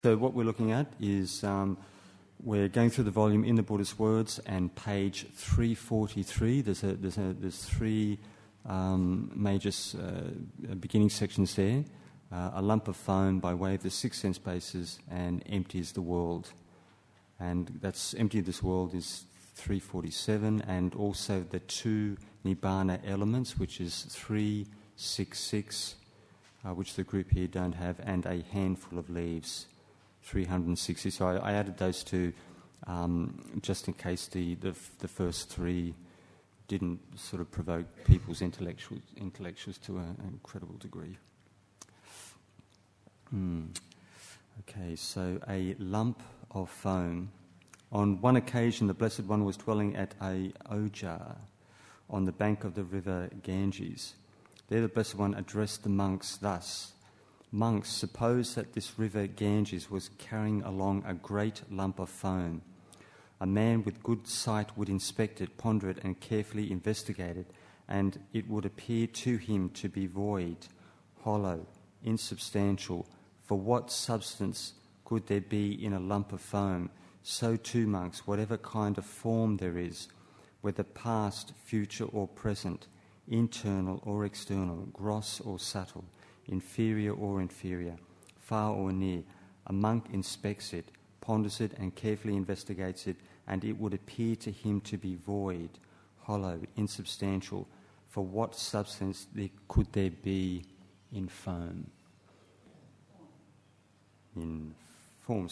So what we're looking at is we're going through the volume In the Buddhist Words, and page 343. There's three major beginning sections there. A lump of foam by way of the six sense bases, and empties the world. And that's empty of this world is 347, and also the two Nibbana elements, which is 366, which the group here don't have, and a handful of leaves, 360. So I added those two just in case the first three didn't sort of provoke people's intellectuals to an incredible degree. Okay, so a lump of foam. On one occasion, the Blessed One was dwelling at a ojar on the bank of the river Ganges. There the Blessed One addressed the monks thus: "Monks, suppose that this river Ganges was carrying along a great lump of foam. A man with good sight would inspect it, ponder it, and carefully investigate it, and it would appear to him to be void, hollow, insubstantial. For what substance could there be in a lump of foam? So too, monks, whatever kind of form there is, whether past, future or present, internal or external, gross or subtle, inferior or inferior, far or near, a monk inspects it, ponders it and carefully investigates it, and it would appear to him to be void, hollow, insubstantial. For what substance could there be in foam?" In form.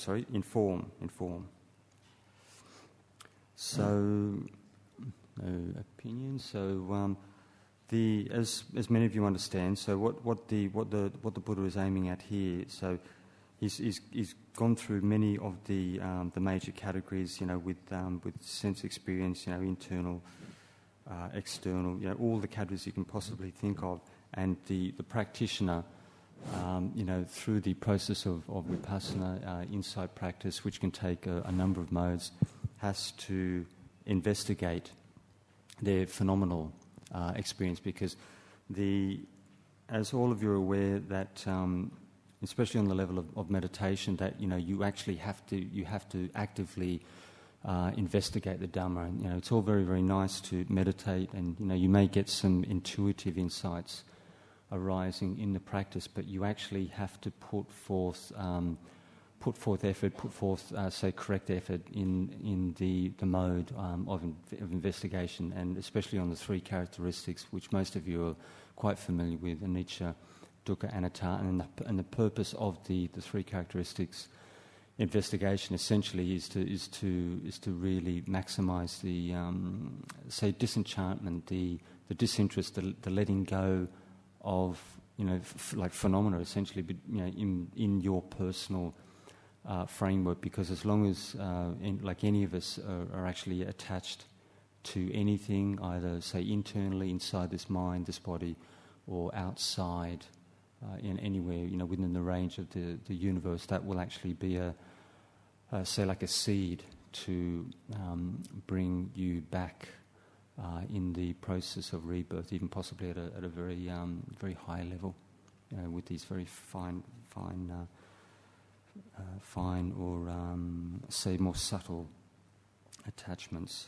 So, no opinion. So, as many of you understand, so what the Buddha is aiming at here. So, he's gone through many of the major categories, with sense experience, internal, external, all the categories you can possibly think of, and the practitioner. Through the process of vipassana, insight practice, which can take a number of modes, has to investigate their phenomenal experience, because as all of you are aware, that especially on the level of meditation, that you actually have to actively investigate the Dhamma. And it's all very, very nice to meditate, and you may get some intuitive insights arising in the practice, but you actually have to put forth correct effort in the mode of investigation, and especially on the three characteristics, which most of you are quite familiar with: anicca, dukkha, anatta. And the purpose of the three characteristics investigation essentially is to really maximise the disenchantment, the disinterest, the letting go of like phenomena, essentially, but in your personal framework. Because as long as like any of us are actually attached to anything, either say internally inside this mind, this body, or outside in anywhere within the range of the universe, that will actually be a seed to bring you back in the process of rebirth, even possibly at a very very high level, with these very fine or say more subtle attachments.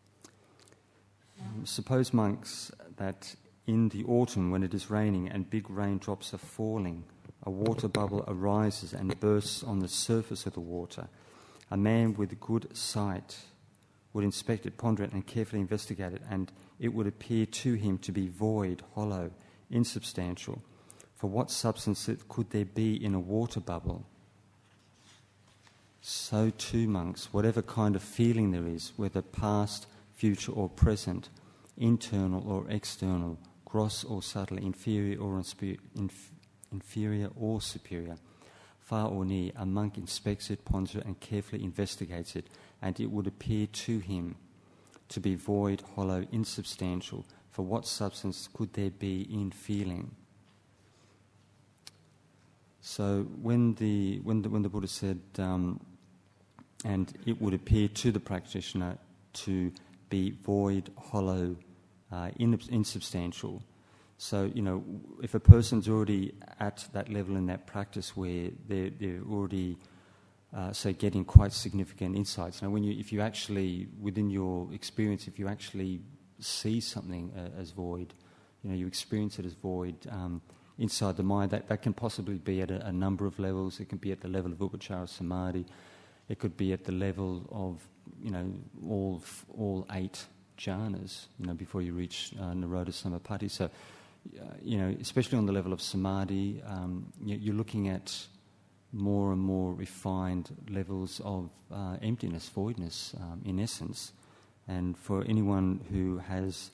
Suppose, monks, that in the autumn, when it is raining and big raindrops are falling, a water bubble arises and bursts on the surface of the water. A man with good sight would inspect it, ponder it, and carefully investigate it, and it would appear to him to be void, hollow, insubstantial. For what substance could there be in a water bubble? So too, monks, whatever kind of feeling there is, whether past, future or present, internal or external, gross or subtle, inferior or superior, far or near, a monk inspects it, ponders it, and carefully investigates it, and it would appear to him to be void, hollow, insubstantial. For what substance could there be in feeling? So when the Buddha said, and it would appear to the practitioner to be void, hollow, insubstantial. So, if a person's already at that level in that practice where they're already so getting quite significant insights. Now, if you actually, within your experience, if you actually see something as void, you experience it as void inside the mind, that can possibly be at a number of levels. It can be at the level of Upachara Samadhi. It could be at the level of, all 8 jhanas, before you reach Nirodha Samapatti. So, especially on the level of Samadhi, you're looking at more and more refined levels of emptiness, voidness, in essence. And for anyone who has,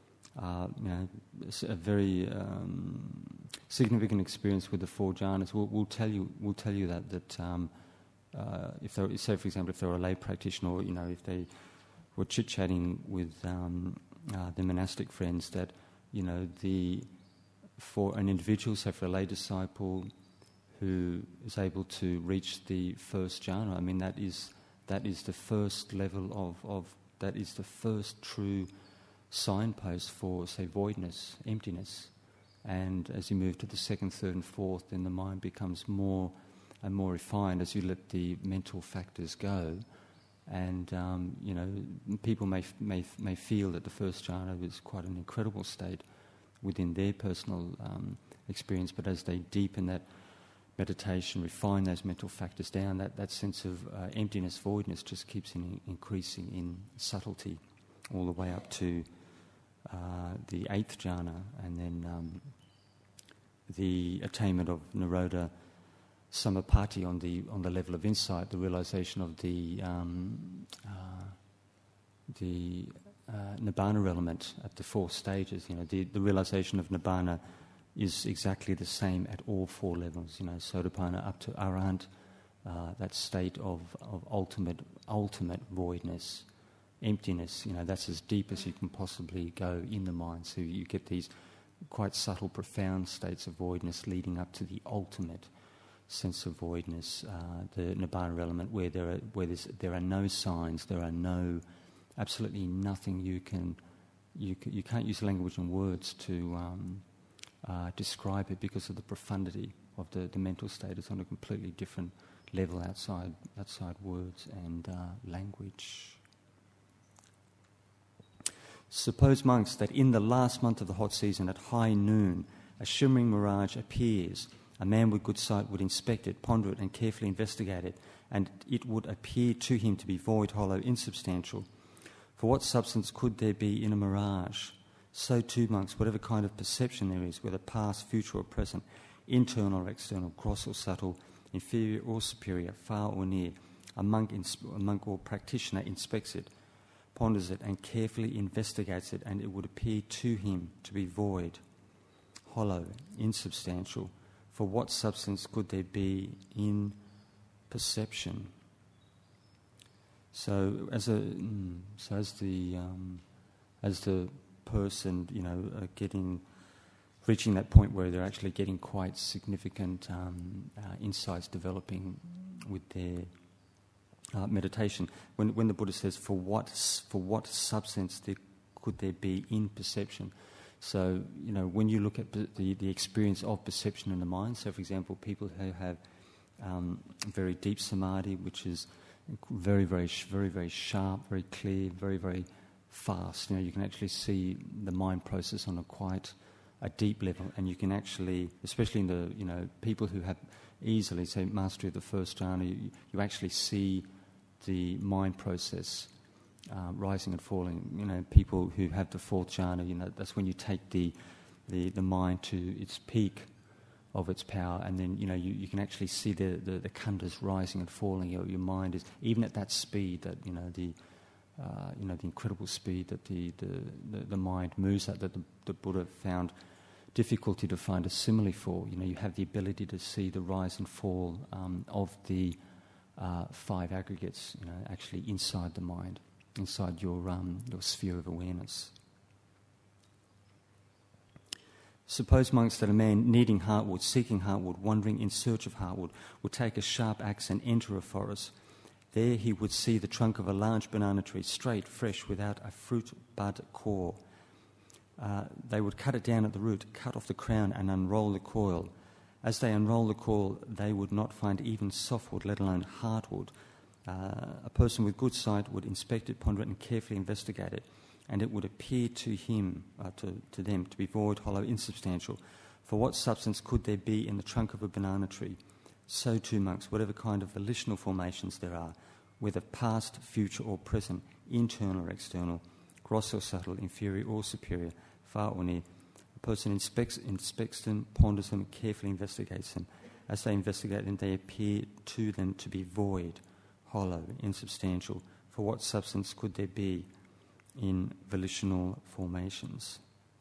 a very significant experience with the 4 jhanas, we'll tell you that if they, say for example, if they were a lay practitioner, or if they were chit-chatting with their monastic friends, that for an individual, say for a lay disciple who is able to reach the first jhana, I mean that is the first level of that is the first true signpost for, say, voidness, emptiness. And as you move to the 2nd, 3rd, and 4th, then the mind becomes more and more refined as you let the mental factors go. And people may feel that the first jhana is quite an incredible state within their personal experience, but as they deepen that meditation, refine those mental factors down, that sense of emptiness, voidness just keeps increasing in subtlety all the way up to the 8th jhana, and then the attainment of Nirodha Samapatti on the level of insight, the realization of the Nibbana element at the 4 stages. The realization of Nibbana is exactly the same at all 4 levels. Sotapanna up to Arahant, that state of ultimate voidness, emptiness. That's as deep as you can possibly go in the mind. So you get these quite subtle, profound states of voidness leading up to the ultimate sense of voidness, the Nibbana element, where there are no signs, there are absolutely nothing you can't use language and words to describe it, because of the profundity of the mental state. Is on a completely different level outside words and language. Suppose, monks, that in the last month of the hot season, at high noon, a shimmering mirage appears. A man with good sight would inspect it, ponder it, and carefully investigate it, and it would appear to him to be void, hollow, insubstantial. For what substance could there be in a mirage? So too, monks, whatever kind of perception there is, whether past, future or present, internal or external, gross or subtle, inferior or superior, far or near, a monk or practitioner inspects it, ponders it, and carefully investigates it, and it would appear to him to be void, hollow, insubstantial. For what substance could there be in perception? So as the person, reaching that point where they're actually getting quite significant insights developing with their meditation. When the Buddha says, for what substance could there be in perception? So, when you look at the experience of perception in the mind, so for example, people who have very deep samadhi, which is very, very, very, very sharp, very clear, very, very fast. You can actually see the mind process on a deep level, and you can actually, especially in the people who have easily, say, mastery of the first jhana, you actually see the mind process rising and falling. People who have the 4th jhana, that's when you take the mind to its peak of its power, and then you can actually see the khandhas rising and falling. Your mind is, even at that speed, that the incredible speed that the mind moves at, that the Buddha found difficulty to find a simile for. You have the ability to see the rise and fall of the 5 aggregates, actually inside the mind, inside your sphere of awareness. Suppose, monks, that a man needing heartwood, seeking heartwood, wandering in search of heartwood, would take a sharp axe and enter a forest. There he would see the trunk of a large banana tree, straight, fresh, without a fruit bud core. They would cut it down at the root, cut off the crown and unroll the coil, As they unroll the core, they would not find even softwood, let alone hardwood. A person with good sight would inspect it, ponder it, and carefully investigate it, and it would appear to him, to them, to be void, hollow, insubstantial. For what substance could there be in the trunk of a banana tree? So too, monks, whatever kind of volitional formations there are, whether past, future, or present, internal or external, gross or subtle, inferior or superior, far or near, a person inspects them, ponders them, carefully investigates them. As they investigate them, they appear to them to be void, hollow, insubstantial. For what substance could there be in volitional formations?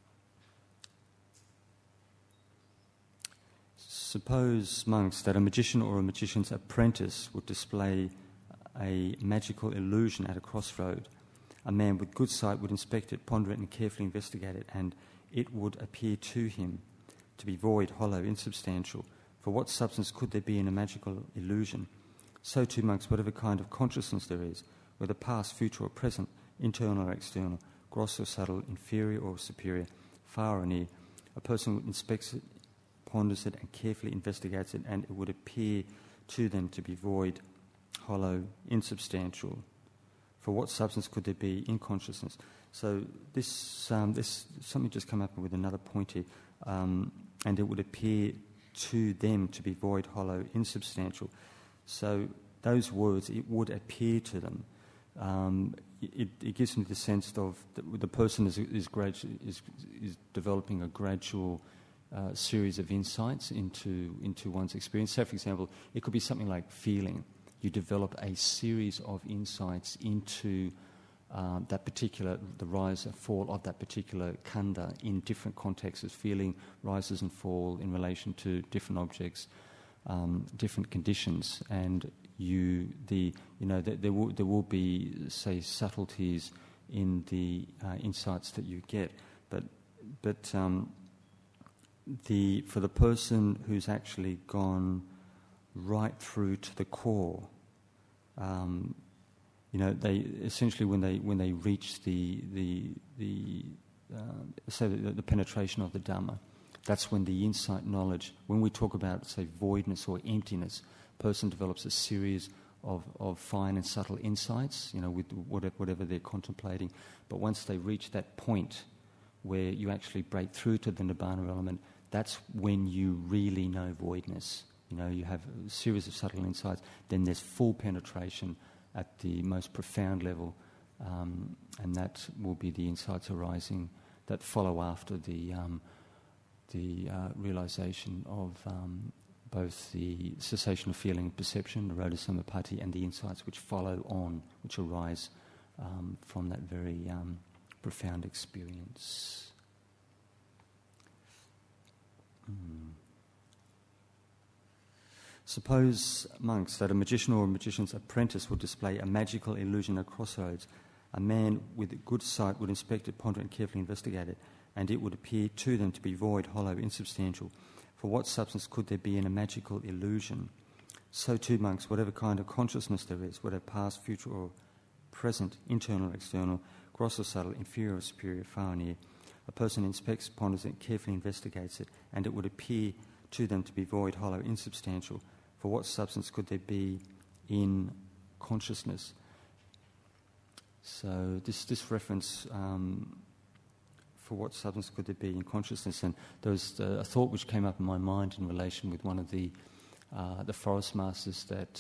Suppose, monks, that a magician or a magician's apprentice would display a magical illusion at a crossroad. A man with good sight would inspect it, ponder it, and carefully investigate it, and it would appear to him to be void, hollow, insubstantial. For what substance could there be in a magical illusion? So too, monks, whatever kind of consciousness there is, whether past, future, or present, internal or external, gross or subtle, inferior or superior, far or near, a person inspects it, ponders it, and carefully investigates it, and it would appear to them to be void, hollow, insubstantial. For what substance could there be in consciousness? So this something just come up with another point here, and it would appear to them to be void, hollow, insubstantial. So those words, it would appear to them. It gives me the sense of the person is developing a gradual series of insights into one's experience. So, for example, it could be something like feeling. You develop a series of insights into the rise and fall of that particular khandha in different contexts. Feeling rises and fall in relation to different objects, different conditions, and there will be, say, subtleties in the insights that you get, but for the person who's actually gone right through to the core, they essentially when they reach the penetration of the Dhamma, that's when the insight knowledge, when we talk about, say, voidness or emptiness, person develops a series of fine and subtle insights, with whatever they're contemplating. But once they reach that point where you actually break through to the Nibbana element, that's when you really know voidness. You have a series of subtle insights, then there's full penetration at the most profound level, and that will be the insights arising that follow after the realization of both the cessation of feeling and perception, Nirodha Samapatti, and the insights which follow on, which arise from that very profound experience. Suppose, monks, that a magician or a magician's apprentice would display a magical illusion at crossroads. A man with good sight would inspect it, ponder it, and carefully investigate it, and it would appear to them to be void, hollow, insubstantial. For what substance could there be in a magical illusion? So too, monks, whatever kind of consciousness there is, whether past, future, or present, internal or external, gross or subtle, inferior or superior, far or near, a person inspects, ponders it, carefully investigates it, and it would appear to them to be void, hollow, insubstantial. For what substance could there be in consciousness? So this reference, for what substance could there be in consciousness? And there was a thought which came up in my mind in relation with one of the forest masters, that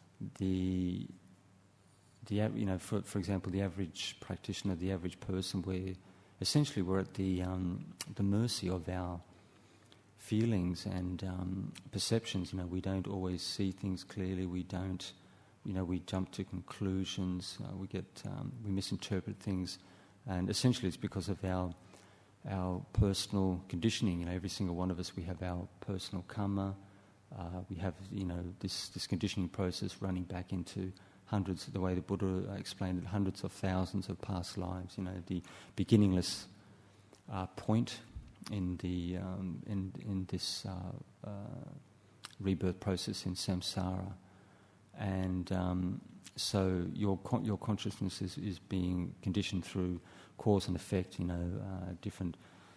for example, the average practitioner, the average person, we're at the mercy of our feelings and perceptions. We don't always see things clearly. We don't, we jump to conclusions. We misinterpret things, and essentially it's because of our personal conditioning. Every single one of us, we have our personal karma. We have, this conditioning process running back into hundreds, the way the Buddha explained it, hundreds of thousands of past lives. The beginningless point in this rebirth process in samsara, and so your consciousness is being conditioned through cause and effect. Different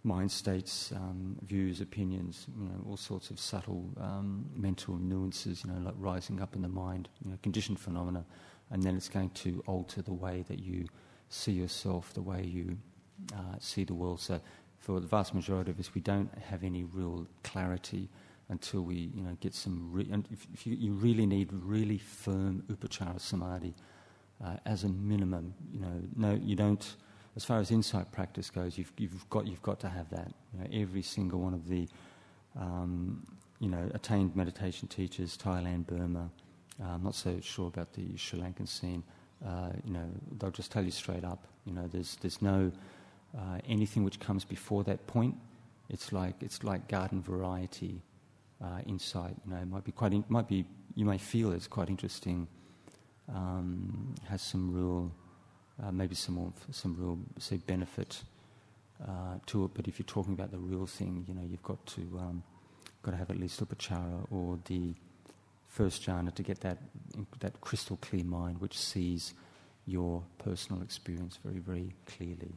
mind states, views, opinions, all sorts of subtle mental nuances, like rising up in the mind, conditioned phenomena, and then it's going to alter the way that you see yourself, the way you see the world. So for the vast majority of us, we don't have any real clarity until we, get some... and if you really need really firm upachara samadhi as a minimum, no, you don't... As far as insight practice goes, you've got to have that. Every single one of the attained meditation teachers, Thailand, Burma, I'm not so sure about the Sri Lankan scene. They'll just tell you straight up. There's no anything which comes before that point. It's like garden variety insight. You may feel it's quite interesting. Has some real. Maybe some real, say, benefit to it. But if you're talking about the real thing, you've got to have at least upachara or the first jhana to get that crystal clear mind which sees your personal experience very, very clearly.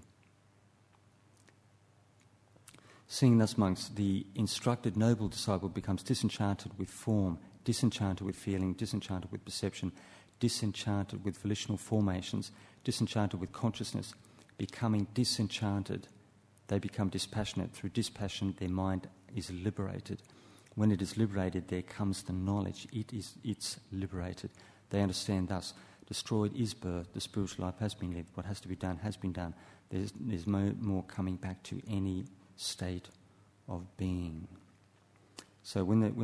Seeing thus, monks, the instructed noble disciple becomes disenchanted with form, disenchanted with feeling, disenchanted with perception, disenchanted with volitional formations, disenchanted with consciousness. Becoming disenchanted, they become dispassionate. Through dispassion, their mind is liberated. When it is liberated, there comes the knowledge. It's liberated. They understand thus, destroyed is birth, the spiritual life has been lived, what has to be done has been done. There's no more coming back to any state of being. So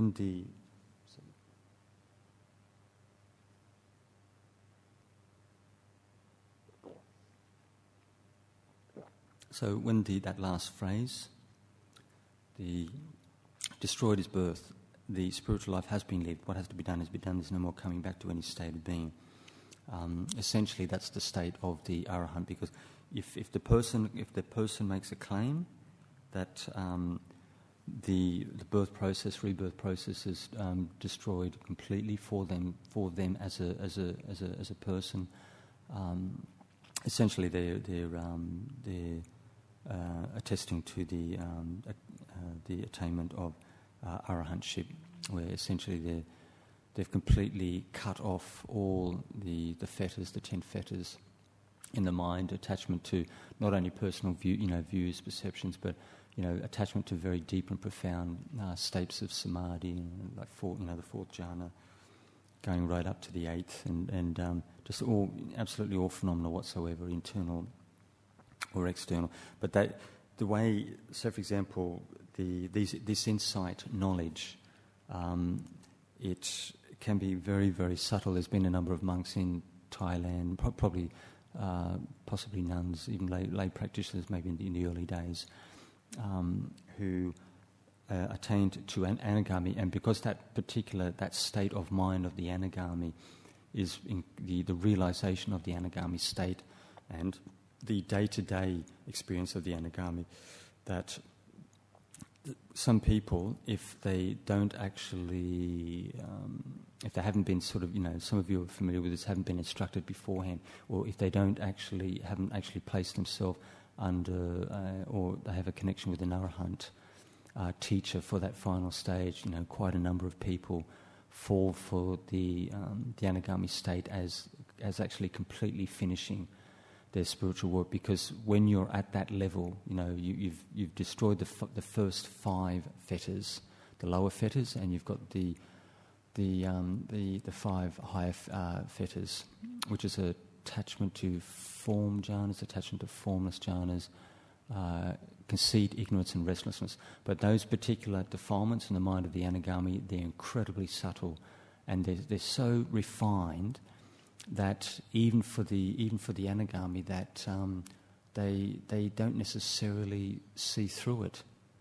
when that last phrase, the destroyed is birth, the spiritual life has been lived, what has to be done has been done, there's no more coming back to any state of being. Essentially, that's the state of the arahant, because if the person makes a claim that the birth process, rebirth process is destroyed completely for them as a person, essentially they're attesting to the attainment of arahantship, where essentially they've completely cut off all the fetters, the 10 fetters in the mind, attachment to not only personal views, perceptions, but attachment to very deep and profound states of samadhi, like the fourth jhana, going right up to the eighth, and just absolutely all phenomena whatsoever, internal or external. But the way, so for example, this insight knowledge, it can be very, very subtle. There's been a number of monks in Thailand, possibly nuns, even lay practitioners, maybe in the early days, who attained to an anagami, and because that state of mind of the anagami is the realization of the anagami state and the day-to-day experience of the anagami, that some people, if they don't actually, if they haven't been some of you are familiar with this, haven't been instructed beforehand, or if they haven't actually placed themselves under, or they have a connection with an arahant teacher for that final stage, quite a number of people fall for the anagami state as actually completely finishing their spiritual work, because when you're at that level, you've destroyed the first 5 fetters, the lower fetters, and you've got the 5 higher fetters, which is attachment to form jhanas, attachment to formless jhanas, conceit, ignorance, and restlessness. But those particular defilements in the mind of the anagami, they're incredibly subtle, and they're so refined that even for the anagami, that they don't necessarily see through it.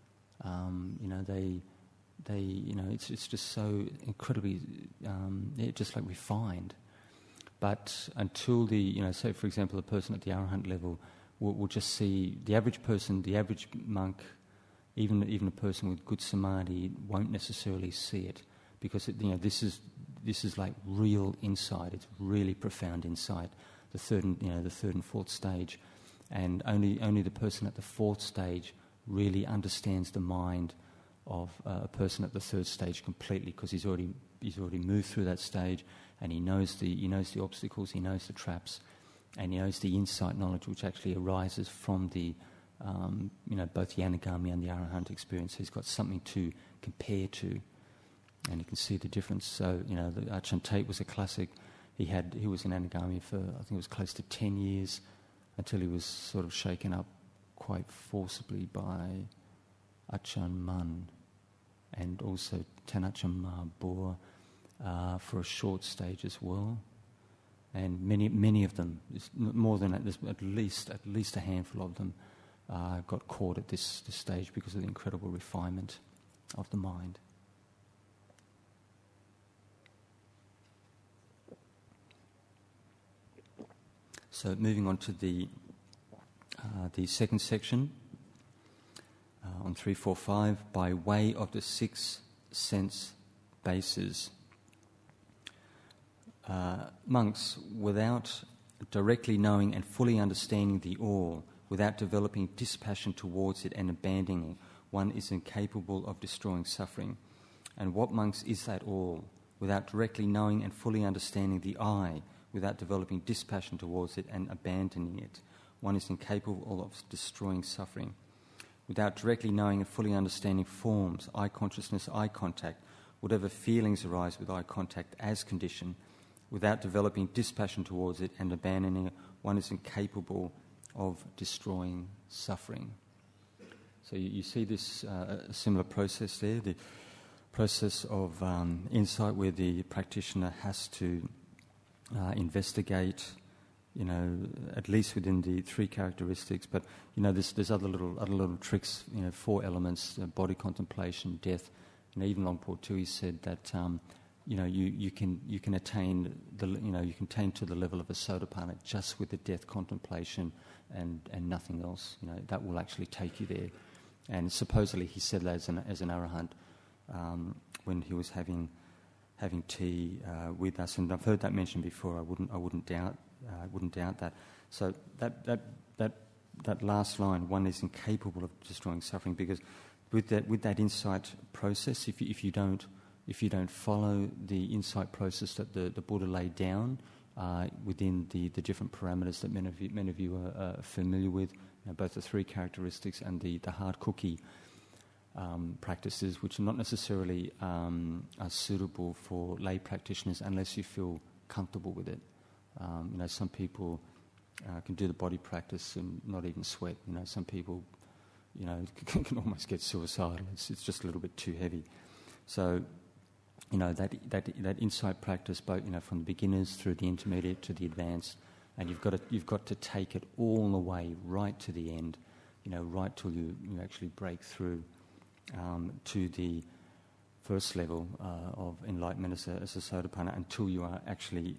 It's just so incredibly just like refined. But until say for example, a person at the arahant level will just see the average person, the average monk, even a person with good samadhi won't necessarily see it, because this is like real insight. It's really profound insight. The third and fourth stage, and only the person at the fourth stage really understands the mind of a person at the third stage completely, because he's already moved through that stage, and he knows the obstacles, he knows the traps, and he knows the insight knowledge which actually arises from the both the Anagami and the Arahant experience. He's got something to compare to, and you can see the difference. So, the Ajahn Tate was a classic. He was in Anagami for, I think it was close to 10 years, until he was sort of shaken up quite forcibly by Ajahn Mun and also Tenachan Ma Bor for a short stage as well. And many of them, more than that, there's at least a handful of them got caught at this stage because of the incredible refinement of the mind. So moving on to the second section on 345, by way of the 6 sense bases. Monks, without directly knowing and fully understanding the all, without developing dispassion towards it and abandoning it, one is incapable of destroying suffering. And what, monks, is that all? Without directly knowing and fully understanding the I, without developing dispassion towards it and abandoning it, one is incapable of destroying suffering. Without directly knowing and fully understanding forms, eye consciousness, eye contact, whatever feelings arise with eye contact as condition, without developing dispassion towards it and abandoning it, one is incapable of destroying suffering. So you see this similar process there, the process of insight, where the practitioner has to investigate, at least within the 3 characteristics. But there's other little tricks. 4 elements: body contemplation, death. Even Long Po Tui said that you can attain to the level of a Sotapanna just with the death contemplation and nothing else. That will actually take you there. And supposedly he said that as an Arahant when he was having tea with us, and I've heard that mentioned before. I wouldn't doubt that. So that last line, one is incapable of destroying suffering, because with that insight process, if you don't follow the insight process that the Buddha laid down within the different parameters that many of you are familiar with, both the 3 characteristics and the hard cookie practices, which are not necessarily are suitable for lay practitioners unless you feel comfortable with it. Some people can do the body practice and not even sweat. Some people, can almost get suicidal. It's just a little bit too heavy. So, that insight practice, both from the beginners through the intermediate to the advanced, and you've got to take it all the way right to the end. Right till you actually break through to the first level of enlightenment as a Sotapanna, until you are actually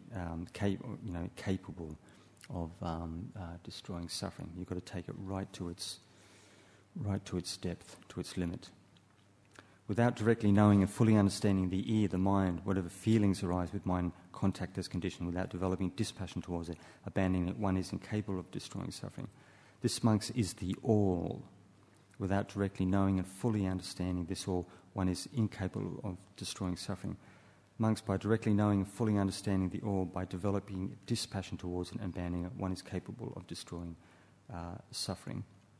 capable of destroying suffering. You've got to take it right to its depth, to its limit. Without directly knowing and fully understanding the ear, the mind, whatever feelings arise with mind contact as condition, without developing dispassion towards it, abandoning it, one is incapable of destroying suffering. This, monks, is the all. Without directly knowing and fully understanding this all, one is incapable of destroying suffering. Monks, by directly knowing and fully understanding the all, by developing dispassion towards it and abandoning it, one is capable of destroying suffering.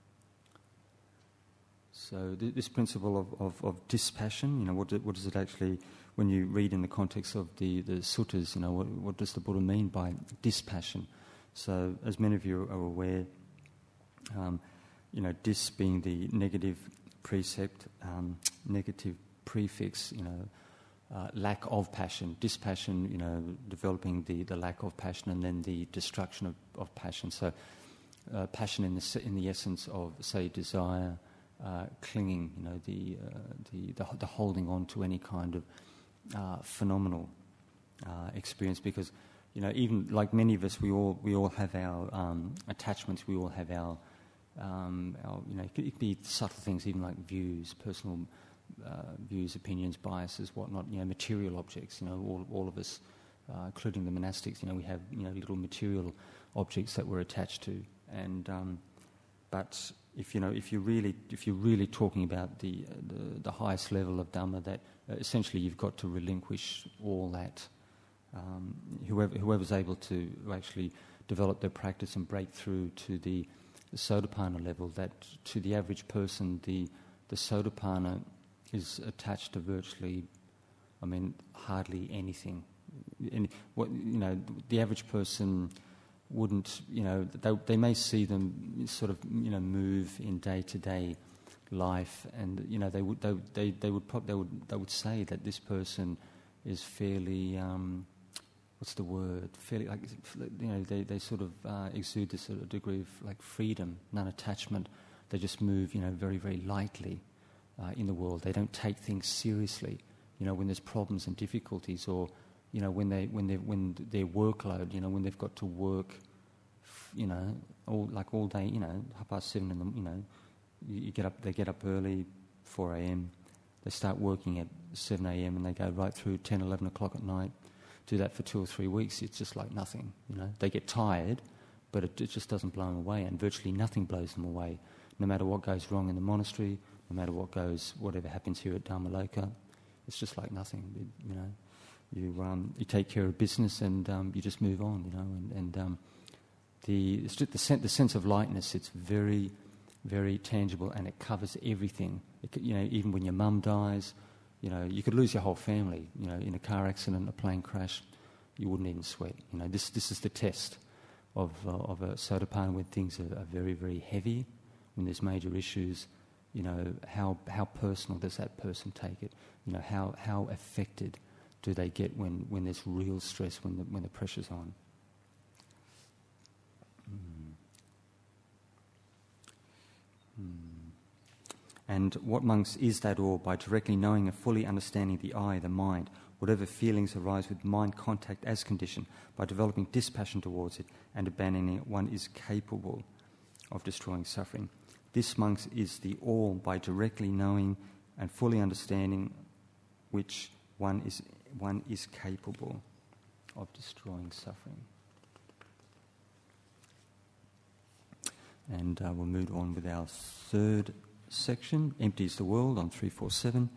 So this principle of dispassion, what does it actually, when you read in the context of the suttas, what does the Buddha mean by dispassion? So, as many of you are aware, dis being the negative precept, negative prefix, lack of passion. Dispassion, developing the lack of passion, and then the destruction of passion. So, passion in the essence of, say, desire, clinging, the holding on to any kind of phenomenal experience, because even like many of us, we all have our attachments. We all have our it could be subtle things, even like views, personal views, opinions, biases, whatnot. Material objects. All of us, including the monastics. We have little material objects that we're attached to, and but if you're really talking about the highest level of Dhamma, that essentially you've got to relinquish all that. Whoever's able to actually develop their practice and break through to the Sotapanna level, that to the average person, the Sotapanna is attached to virtually, hardly anything. The average person wouldn't, they may see them sort of, move in day-to-day life, and they would say that this person is fairly, fairly, like, they sort of exude this sort of degree of like freedom, non-attachment. They just move, very, very lightly in the world. They don't take things seriously. When there's problems and difficulties, or when their workload, when they've got to work, all day, 7:30 in the, they get up early, 4 a.m. They start working at 7 a.m. and they go right through 10, 11 o'clock at night. Do that for 2 or 3 weeks. It's just like nothing. They get tired, but it just doesn't blow them away, and virtually nothing blows them away. No matter what goes wrong in the monastery, no matter whatever happens here at Dharmaloka, it's just like nothing. You take care of business and you just move on. The sense of lightness, it's very, very tangible, and it covers everything. Even when your mum dies, you could lose your whole family. In a car accident, a plane crash, you wouldn't even sweat. This is the test of a Sotapanna, when things are very, very heavy, when there's major issues. How personal does that person take it? How affected do they get when there's real stress, when the pressure's on? And what, monks, is that all? By directly knowing and fully understanding the I, the mind, whatever feelings arise with mind contact as condition, by developing dispassion towards it and abandoning it, one is capable of destroying suffering. This, monks, is the all, by directly knowing and fully understanding which one is capable of destroying suffering. And we'll move on with our third section, Empties the World, on 347.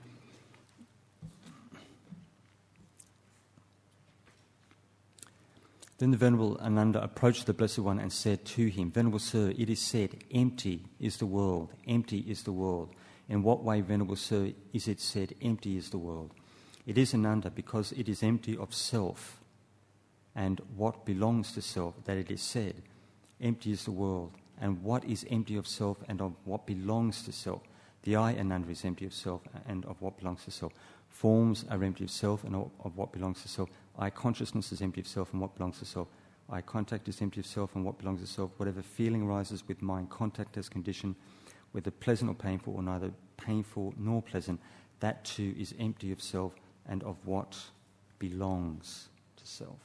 Then the Venerable Ananda approached the Blessed One and said to him, Venerable Sir, it is said, empty is the world, empty is the world. In what way, Venerable Sir, is it said, empty is the world? It is, Ananda, because it is empty of self and what belongs to self, that it is said, empty is the world. And what is empty of self and of what belongs to self? The I, Ananda, is empty of self and of what belongs to self. Forms are empty of self and of what belongs to self. I, consciousness, is empty of self and what belongs to self. I, contact, is empty of self and what belongs to self. Whatever feeling arises with mind contact as condition, whether pleasant or painful, or neither painful nor pleasant, that too is empty of self and of what belongs to self.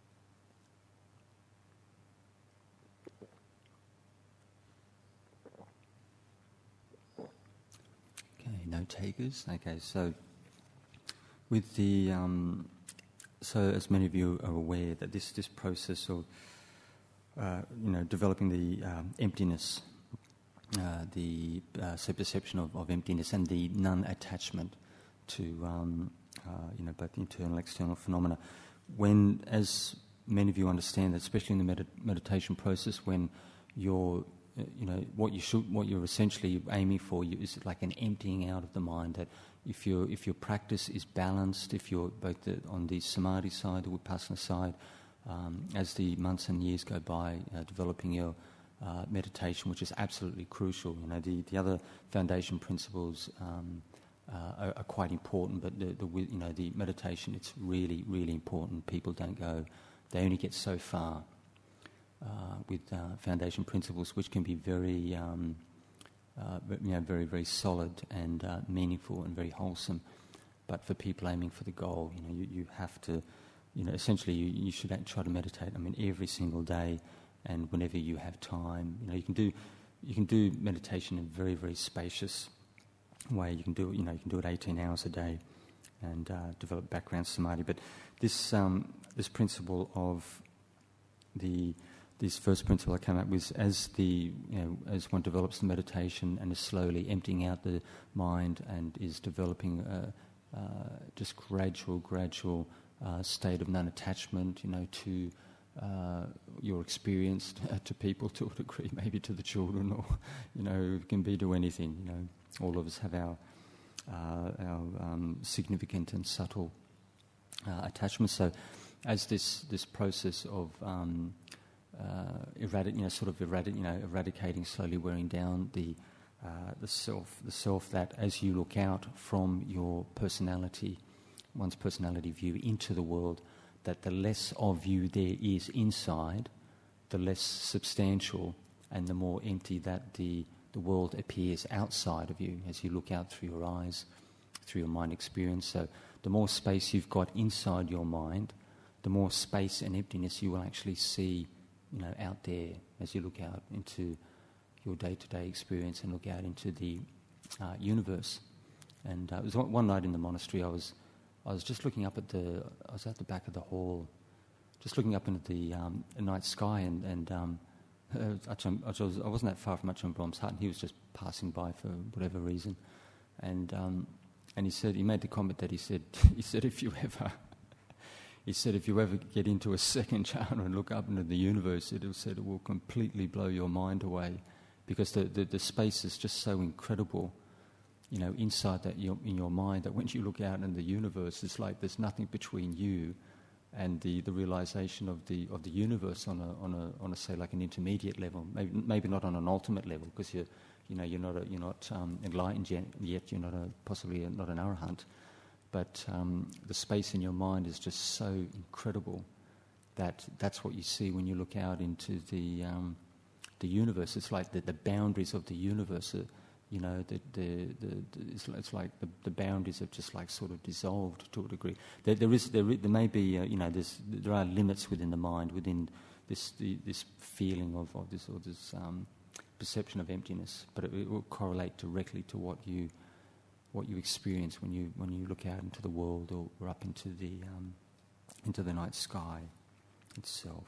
Okay, note takers. Okay, so with the so as many of you are aware that this process of developing the emptiness, so perception of emptiness and the non-attachment to both internal and external phenomena, when, as many of you understand, that especially in the meditation process, when you're what you're essentially aiming for is like an emptying out of the mind. That if your practice is balanced, if you're both on the samadhi side, the vipassana side, as the months and years go by, developing your meditation, which is absolutely crucial. The other foundation principles are quite important, but the meditation, it's really, really important. People don't go; they only get so far. With foundation principles, which can be very, very, very solid and meaningful and very wholesome. But for people aiming for the goal, you have to, essentially you should try to meditate. Every single day, and whenever you have time. You can do meditation in a very, very spacious way. You can do it 18 hours a day, and develop background samadhi. But this principle of the this first principle I came up with, as as one develops the meditation and is slowly emptying out the mind and is developing just gradual state of non-attachment, to your experience, to people to a degree, maybe to the children, or it can be to anything. All of us have our significant and subtle attachments. So, as this process of eradicating, slowly wearing down the self that, as you look out from your personality, one's personality view into the world, that the less of you there is inside, the less substantial and the more empty that the world appears outside of you as you look out through your eyes, through your mind experience. So the more space you've got inside your mind, the more space and emptiness you will actually see, out there as you look out into your day-to-day experience and look out into the universe. And it was one night in the monastery. I was just looking up at I was at the back of the hall, just looking up into the night sky, and I wasn't that far from Ajahn Brahm's hut, and he was just passing by for whatever reason, and he made the comment that he said if you ever get into a second jhana and look up into the universe, it will completely blow your mind away, because the space is just so incredible, inside that in your mind, that when you look out in the universe, it's like there's nothing between you and the realization of the universe on a say like an intermediate level, maybe not on an ultimate level, because you're not enlightened yet, you're possibly not an arahant, but the space in your mind is just so incredible that's what you see when you look out into the universe. It's like the boundaries of the universe are, it's like the boundaries have just like sort of dissolved to a degree. There may be there are limits within the mind, within this feeling of this perception of emptiness, but it will correlate directly to what you experience when you look out into the world or up into the night sky itself.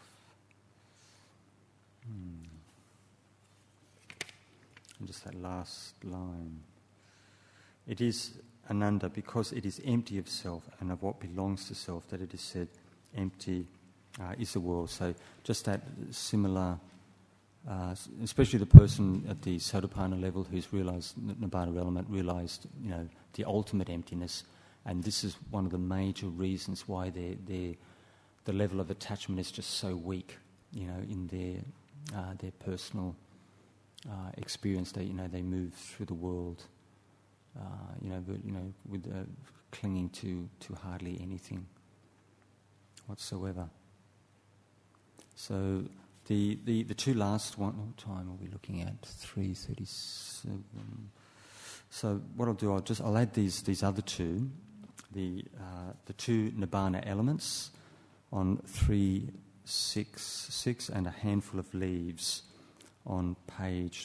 And just that last line. It is Ananda because it is empty of self and of what belongs to self that it is said, empty is the world. So just that similar, especially the person at the Sotapanna level who's realised Nibbana element, realised the ultimate emptiness, and this is one of the major reasons why the level of attachment is just so weak, in their personal experience. They move through the world, with clinging to hardly anything whatsoever. So the two last one. What time are we looking at? 3:37. So what I'll do, I'll add these other two, the two Nibbana elements on 366 and a handful of leaves on page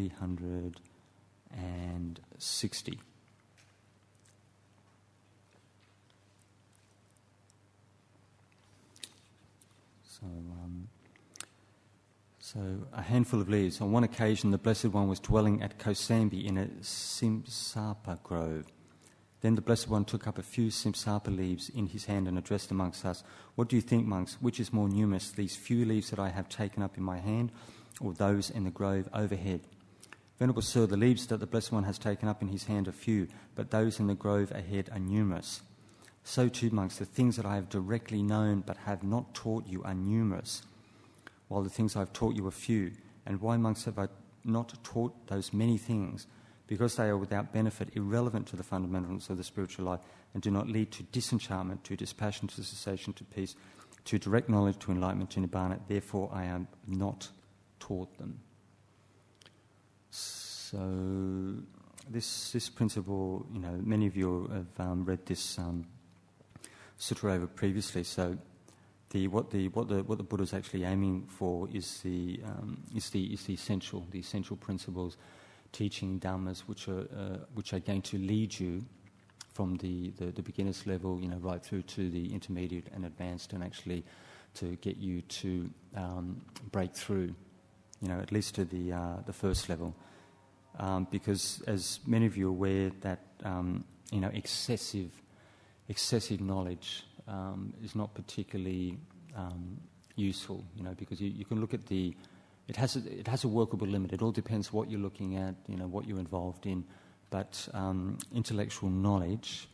360. So a handful of leaves. On one occasion, the Blessed One was dwelling at Kosambi in a Simsapa grove. Then the Blessed One took up a few Simsapa leaves in his hand and addressed the monks thus: "What do you think, monks? Which is more numerous, these few leaves that I have taken up in my hand, or those in the grove overhead?" "Venerable Sir, the leaves that the Blessed One has taken up in his hand are few, but those in the grove ahead are numerous." "So too, monks, the things that I have directly known but have not taught you are numerous, while the things I have taught you are few. And why, monks, have I not taught those many things? Because they are without benefit, irrelevant to the fundamentals of the spiritual life, and do not lead to disenchantment, to dispassion, to cessation, to peace, to direct knowledge, to enlightenment, to nibbana. Therefore I am not taught them." So this principle, many of you have read this sutra over previously. So what the Buddha is actually aiming for is the essential principles, teaching dhammas which are going to lead you from the beginner's level, right through to the intermediate and advanced, and actually to get you to break through, at least to the first level. Because as many of you are aware that, excessive knowledge is not particularly useful, because you can look at it has a workable limit. It all depends what you're looking at, what you're involved in. But intellectual knowledge,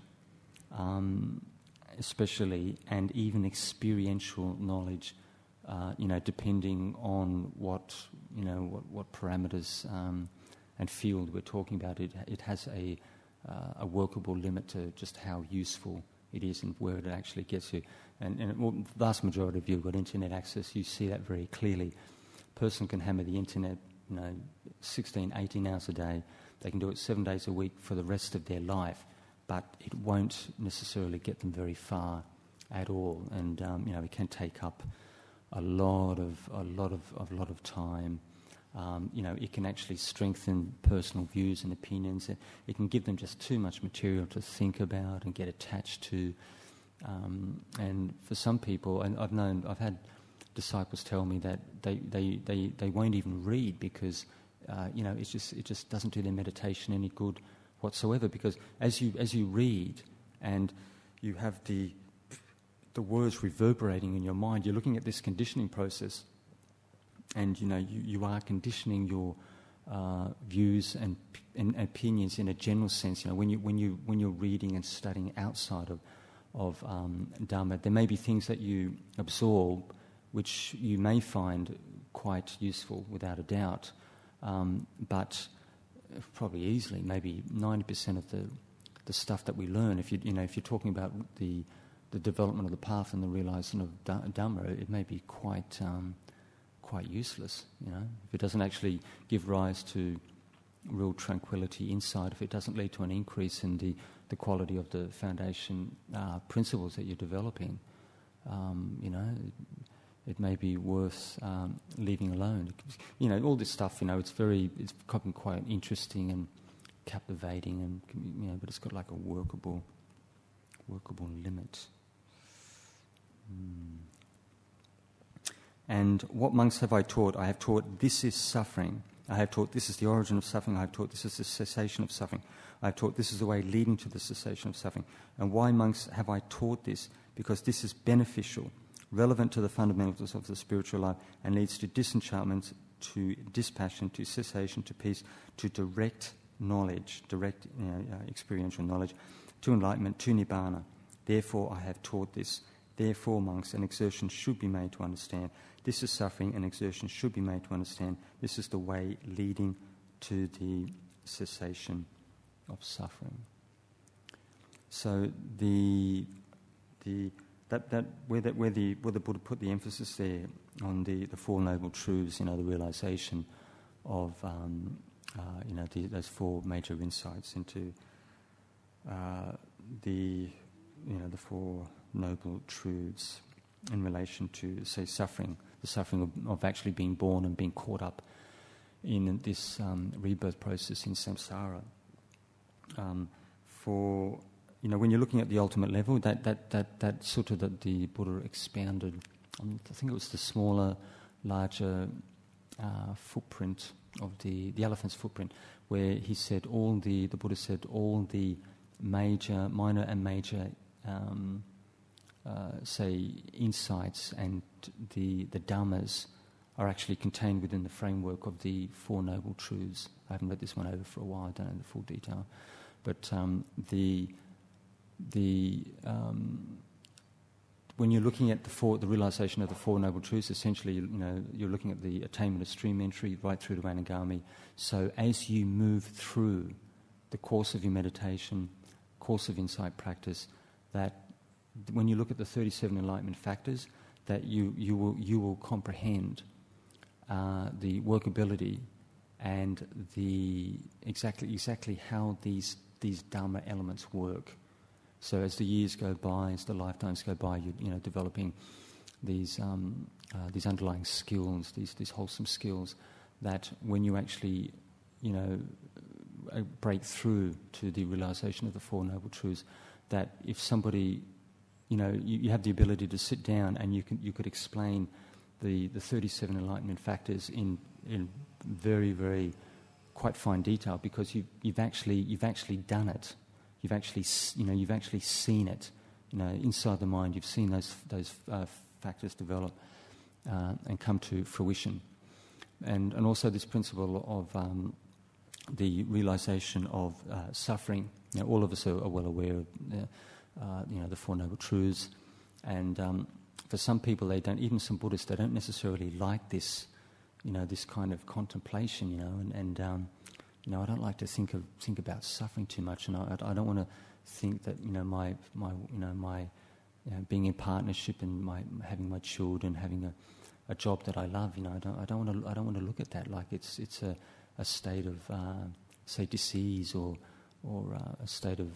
especially, and even experiential knowledge, depending on what parameters and field we're talking about, it has a workable limit to just how useful it is and where it actually gets you. And the vast majority of you have got internet access. You see that very clearly. A person can hammer the internet, 16, 18 hours a day. They can do it 7 days a week for the rest of their life, but it won't necessarily get them very far at all. And it can take up a lot of time. It can actually strengthen personal views and opinions. It can give them just too much material to think about and get attached to. And for some people, and I've had disciples tell me that they won't even read because it just doesn't do their meditation any good whatsoever. Because as you read and you have the words reverberating in your mind, you're looking at this conditioning process. And you are conditioning your views and opinions in a general sense. When you're reading and studying outside of Dharma, there may be things that you absorb which you may find quite useful, without a doubt. But probably easily, maybe 90% of the stuff that we learn, if you're talking about the development of the path and the realization of Dhamma, it may be quite useless, if it doesn't actually give rise to real tranquility inside, if it doesn't lead to an increase in the quality of the foundation principles that you're developing, it may be worth leaving alone. All this stuff, it's quite interesting and captivating, and but it's got like a workable limit. And what monks have I taught? I have taught this is suffering. I have taught this is the origin of suffering. I have taught this is the cessation of suffering. I have taught this is the way leading to the cessation of suffering. And why, monks, have I taught this? Because this is beneficial, relevant to the fundamentals of the spiritual life, and leads to disenchantment, to dispassion, to cessation, to peace, to direct knowledge, experiential knowledge, to enlightenment, to nibbana. Therefore, I have taught this. Therefore, monks, an exertion should be made to understand. This is suffering, an exertion should be made to understand. This is the way leading to the cessation of suffering. So where the Buddha put the emphasis there on the Four Noble Truths, the realization of those four major insights into the Four Noble Truths in relation to, say, suffering, the suffering of actually being born and being caught up in this rebirth process in samsara. When you're looking at the ultimate level, that sort of that the Buddha expounded, I think it was the smaller, larger footprint of the elephant's footprint, where he said the Buddha said all the minor and major say insights and the dhammas are actually contained within the framework of the Four Noble Truths. I haven't read this one over for a while, I don't know the full detail. But when you're looking at the realization of the Four Noble Truths, essentially, you're looking at the attainment of stream entry right through to Anagami. So as you move through the course of your meditation, course of insight practice, that when you look at the 37 enlightenment factors, that you will comprehend the workability and the exactly how these Dhamma elements work. So as the years go by, as the lifetimes go by, you're developing these underlying skills, these wholesome skills, that when you actually break through to the realization of the Four Noble Truths, that if somebody you have the ability to sit down and you could explain the 37 enlightenment factors in very, very quite fine detail, because you've actually done it. You've actually seen it. Inside the mind, you've seen those factors develop and come to fruition, and also this principle of the realization of suffering. All of us are well aware of the Four Noble Truths, and for some people, they don't. Even some Buddhists, they don't necessarily like this, this kind of contemplation. And I don't like to think about suffering too much, and I don't want to think that my being in partnership and having my children, having a job that I love. I don't want to look at that like it's a state of say disease or a state of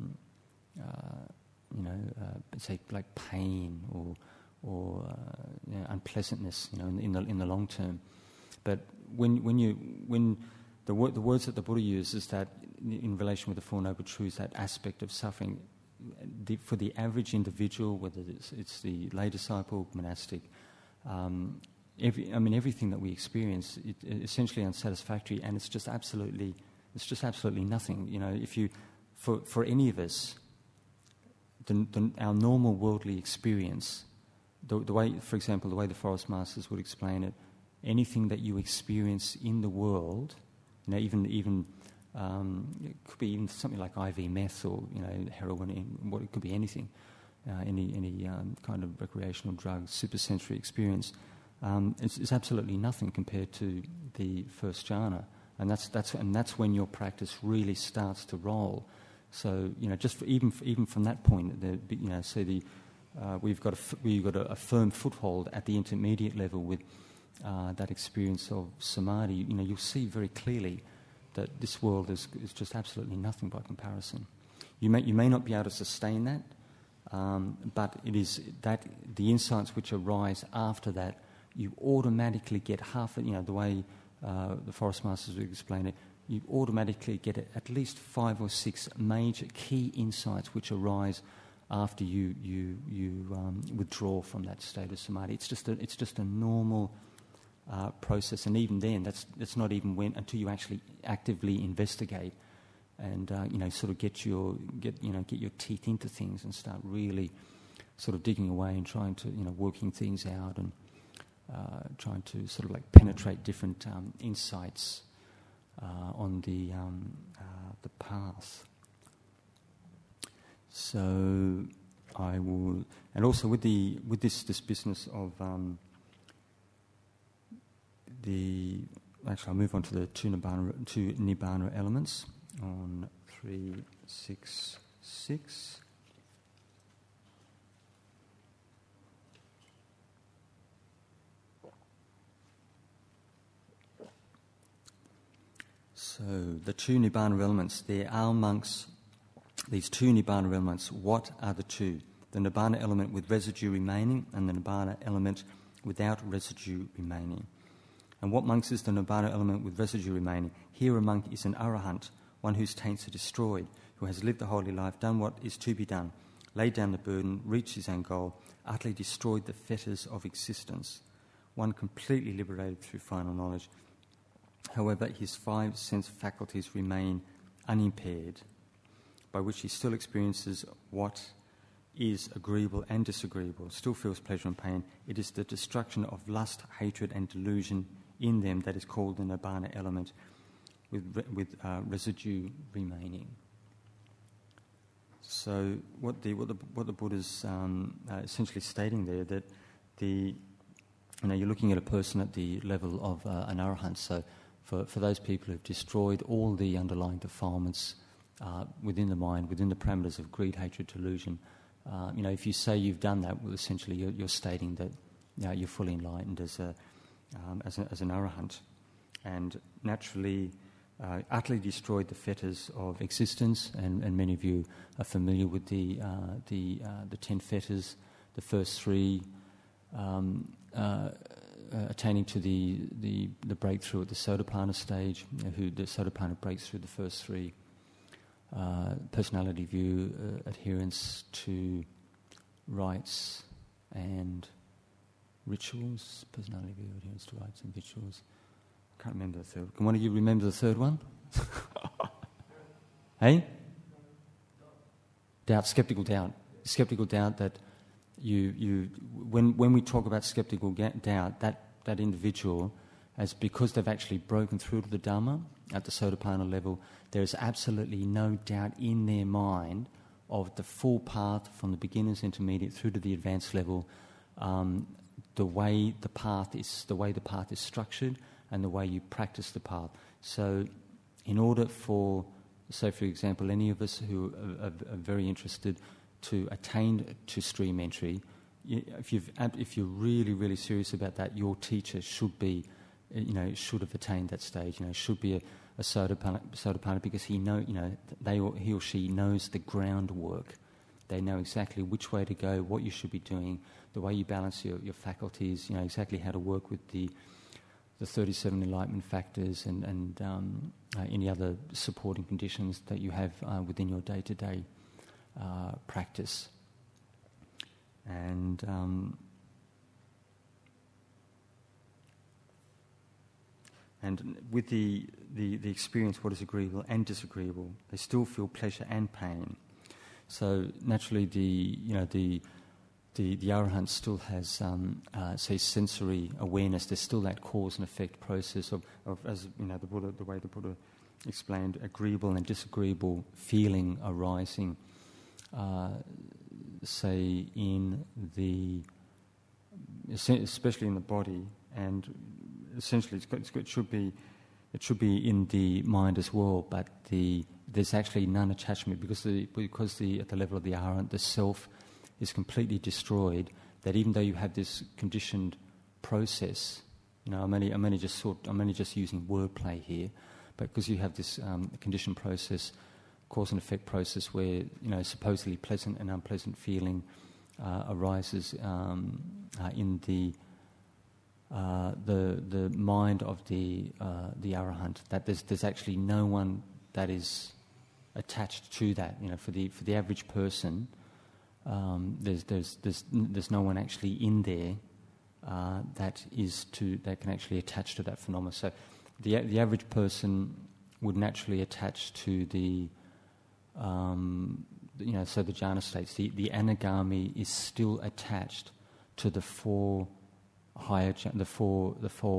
say like pain or unpleasantness, in the long term. But when the words that the Buddha uses, that in relation with the Four Noble Truths, that aspect of suffering, for the average individual, whether it's the lay disciple, monastic, everything that we experience, it essentially unsatisfactory, and it's just absolutely nothing. If you, for any of us, our normal worldly experience, the way, for example, the way the Forest Masters would explain it, anything that you experience in the world, even it could be even something like IV meth or heroin, it could be anything, any kind of recreational drug, supersensory experience. It's absolutely nothing compared to the first jhana, and that's when your practice really starts to roll. So just even from that point, we've got a firm foothold at the intermediate level with that experience of samadhi. You'll see very clearly that this world is just absolutely nothing by comparison. You may not be able to sustain that, but it is that the insights which arise after that, you automatically get half. The way the Forest Masters would explain it, you automatically get at least 5 or 6 major key insights which arise after you withdraw from that state of samadhi. It's just a normal process, and even then, that's not even until you actually actively investigate and sort of get your teeth into things and start really sort of digging away and trying to working things out and trying to sort of like penetrate different insights on the path. So I will, and also with this business of I'll move on to the two Nibbana elements on 366. So the two Nibbana elements, there are amongst these two Nibbana elements, what are the two? The Nibbana element with residue remaining and the Nibbana element without residue remaining. And what monks is the Nibbana element with residue remaining? Here a monk is an arahant, one whose taints are destroyed, who has lived the holy life, done what is to be done, laid down the burden, reached his own goal, utterly destroyed the fetters of existence, one completely liberated through final knowledge. However, his 5 sense faculties remain unimpaired, by which he still experiences what is agreeable and disagreeable, still feels pleasure and pain. It is the destruction of lust, hatred and delusion in them that is called the Nibbana element with residue remaining. So what the Buddha's essentially stating there, that you're looking at a person at the level of an arahant. So for those people who've destroyed all the underlying defilements within the mind, within the parameters of greed, hatred, delusion, if you say you've done that, well, essentially you're stating that you're fully enlightened as an arahant, and naturally utterly destroyed the fetters of existence. And many of you are familiar with the 10 fetters. The first 3 attaining to the breakthrough at the Sotapanna stage, who the Sotapanna breaks through the first 3. Personality view, adherence to rites and rituals. Personality, adherence to rites and rituals. I can't remember the third. Can one of you remember the third one? Hey? Doubt, skeptical doubt. Skeptical doubt that when we talk about skeptical doubt, that individual, as because they've actually broken through to the Dhamma at the Sotapanna level, there is absolutely no doubt in their mind of the full path from the beginner's intermediate through to the advanced level, the way the path is structured and the way you practice the path. So in order for, say for example, any of us who are very interested to attain to stream entry, if you're really, really serious about that, your teacher should have attained that stage. Should be a Sotapanna because he or she knows the groundwork. They know exactly which way to go, what you should be doing, the way you balance your faculties. Exactly how to work with the 37 enlightenment factors and any other supporting conditions that you have within your day-to-day practice. And with the experience, what is agreeable and disagreeable, they still feel pleasure and pain. So naturally, the Arahant still has, say, sensory awareness. There's still that cause and effect process of as the way the Buddha explained, agreeable and disagreeable feeling arising. Say especially in the body, and essentially it should be in the mind as well. But there's actually non-attachment because at the level of the Arahant, the self is completely destroyed. That even though you have this conditioned process, I'm only just using wordplay here, but because you have this conditioned process, cause and effect process, where supposedly pleasant and unpleasant feeling arises in the mind of the Arahant. That there's actually no one that is attached to that. For the average person, there's no one actually in there that can actually attach to that phenomenon. So the average person would naturally attach to the so the jhana states. The anagami is still attached to the four higher, the four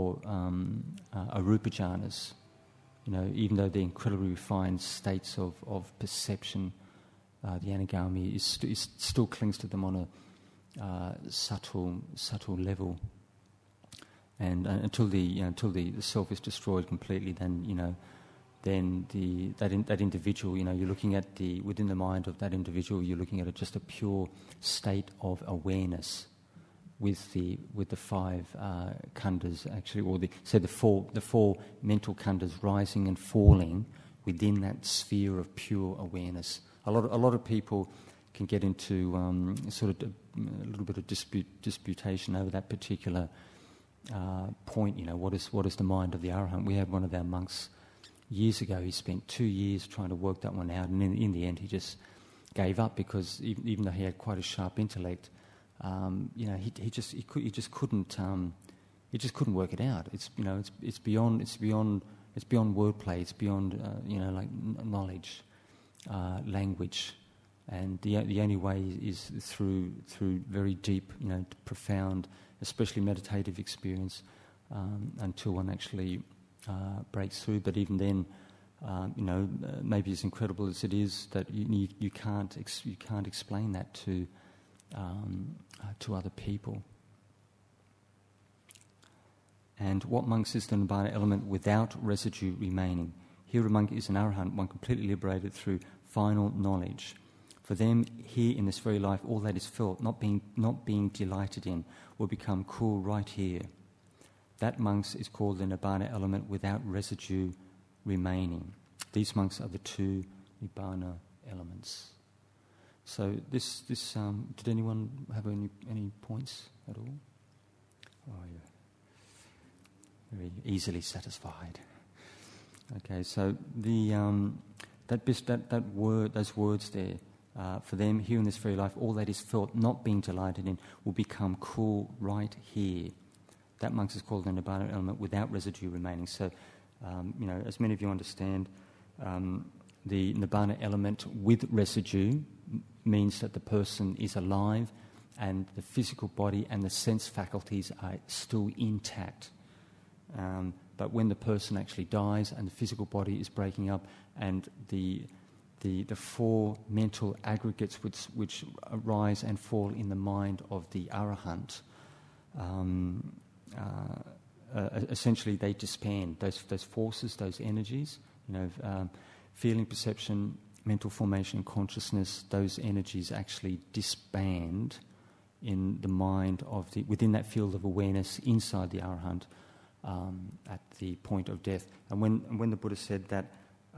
arupa jhanas. Even though they're incredibly refined states of perception, the anagami still clings to them on a subtle level. And until the self is destroyed completely, then that individual, you're looking at within the mind of that individual, you're looking at just a pure state of awareness with the five khandhas actually, or the four mental khandhas rising and falling within that sphere of pure awareness. A lot of people can get into sort of a little bit of disputation over that particular point. What is the mind of the Arahant? We had one of our monks years ago. He spent 2 years trying to work that one out, and in the end, he just gave up because even though he had quite a sharp intellect, he just couldn't work it out. It's beyond wordplay. It's beyond like knowledge, language, and the only way is through very deep, profound, especially meditative experience, until one actually breaks through. But even then, maybe as incredible as it is, that you can't explain that to other people. And what monks is the Nibbana element without residue remaining? Here a monk is an Arahant, one completely liberated through final knowledge. For them, here in this very life, all that is felt, not being delighted in, will become cool right here. That monks is called the Nibbana element without residue remaining. These monks are the two Nibbana elements. So this did anyone have any points at all? Oh, yeah. Very easily satisfied. Okay, so the those words there, for them here in this very life, all that is felt not being delighted in will become cool right here. That, monks, is called the nibbana element without residue remaining. So, as many of you understand, the nibbana element with residue means that the person is alive and the physical body and the sense faculties are still intact. But when the person actually dies and the physical body is breaking up and the four mental aggregates which arise and fall in the mind of the arahant, essentially they disband. Those forces, those energies, feeling, perception, mental formation, consciousness, those energies actually disband in the mind of within that field of awareness inside the arahant at the point of death. And when the Buddha said that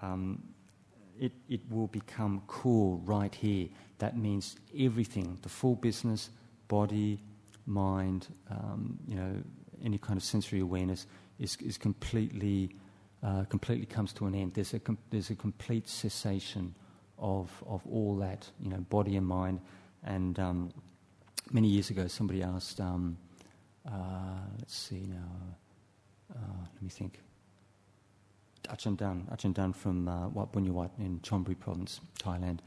it will become cool right here, that means everything, the full business, body, mind, any kind of sensory awareness is completely comes to an end. There's a complete cessation of all that, body and mind. And many years ago, somebody asked, let's see now, let me think. Ajahn Dan from Wat Bunyawat in Chonburi Province, Thailand.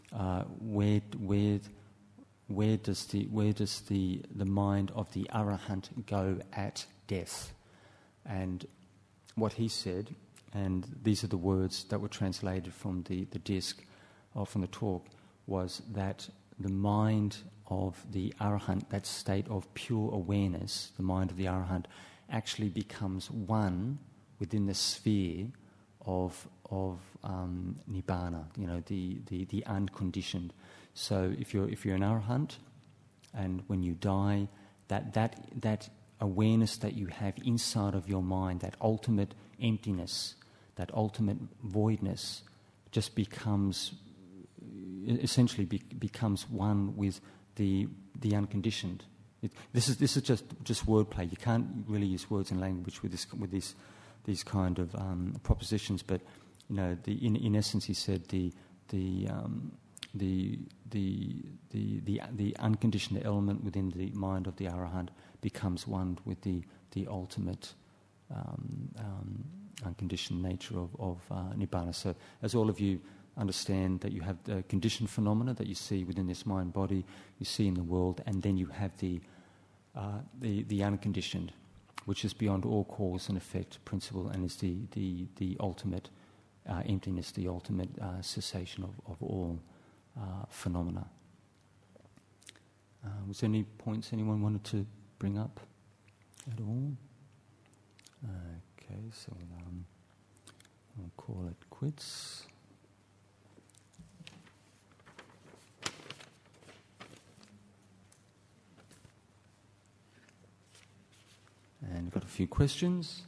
Where does the mind of the arahant go at death? And what he said, and these are the words that were translated from the disc or from the talk, was that the mind of the arahant, that state of pure awareness, the mind of the arahant, actually becomes one within the sphere of nibbana, the unconditioned. So if you're an arahant, and when you die, that awareness that you have inside of your mind, that ultimate emptiness, that ultimate voidness, just becomes essentially becomes one with the unconditioned. This is just wordplay. You can't really use words and language with these kind of propositions. But in essence, he said the unconditioned element within the mind of the arahant becomes one with the ultimate unconditioned nature of nibbana. So, as all of you understand, that you have the conditioned phenomena that you see within this mind body, you see in the world, and then you have the unconditioned, which is beyond all cause and effect principle, and is the ultimate emptiness, the ultimate cessation of all phenomena. Was there any points anyone wanted to bring up at all? Okay, so I'll call it quits. And we've got a few questions.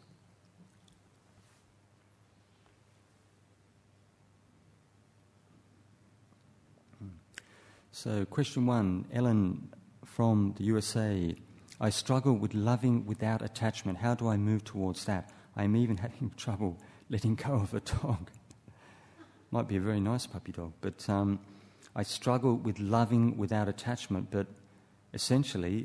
So, question 1, Ellen from the USA. I struggle with loving without attachment. How do I move towards that? I am even having trouble letting go of a dog. Might be a very nice puppy dog, but I struggle with loving without attachment. But essentially,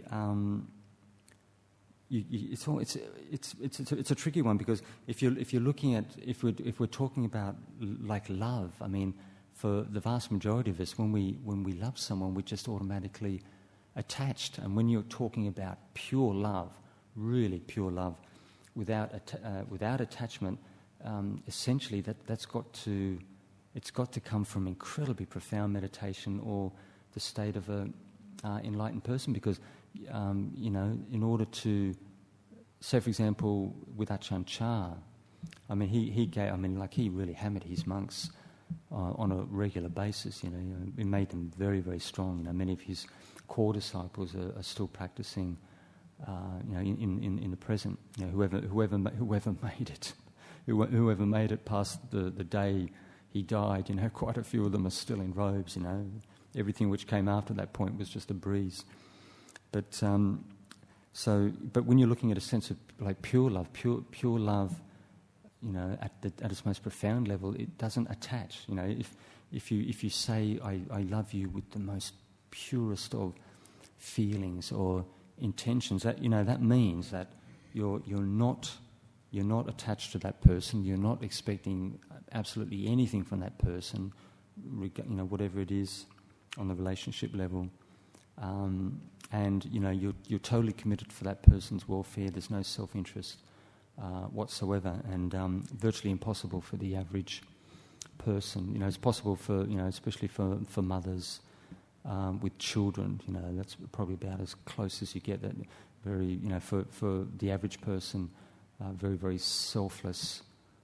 it's a tricky one, because if you're looking at if we're talking about like love, I mean, for the vast majority of us, when we love someone, we're just automatically attached. And when you're talking about pure love, really pure love, without attachment, essentially it's got to come from incredibly profound meditation or the state of a enlightened person. Because in order to, say for example, with Ajahn Chah, I mean, he really hammered his monks on a regular basis. He made them very, very strong. Many of his core disciples are still practicing, in the present. Whoever made it, whoever made it past the day he died. Quite a few of them are still in robes. Everything which came after that point was just a breeze. But when you're looking at a sense of like pure love, at its most profound level, it doesn't attach. if you say I love you with the most purest of feelings or intentions, that means that you're not attached to that person. You're not expecting absolutely anything from that person, whatever it is on the relationship level, and you're totally committed for that person's welfare. There's no self-interest whatsoever, and virtually impossible for the average person. It's possible for especially for mothers with children. That's probably about as close as you get. That very for the average person, very very selfless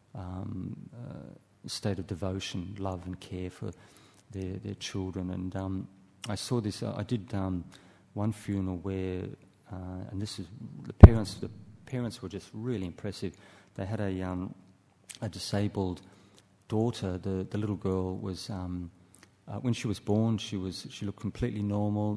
state of devotion, love and care for their children. And I saw this. I did one funeral where, and this is the parents were just really impressive. They had a disabled daughter. The little girl was when she was born, she looked completely normal.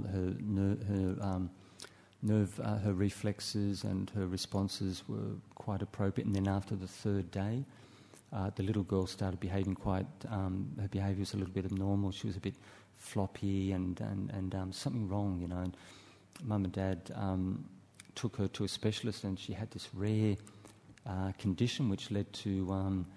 Her reflexes and her responses were quite appropriate. And then after the third day, the little girl started behaving quite. Her behaviour was a little bit abnormal. She was a bit floppy and something wrong, And Mum and Dad took her to a specialist, and she had this rare condition which led to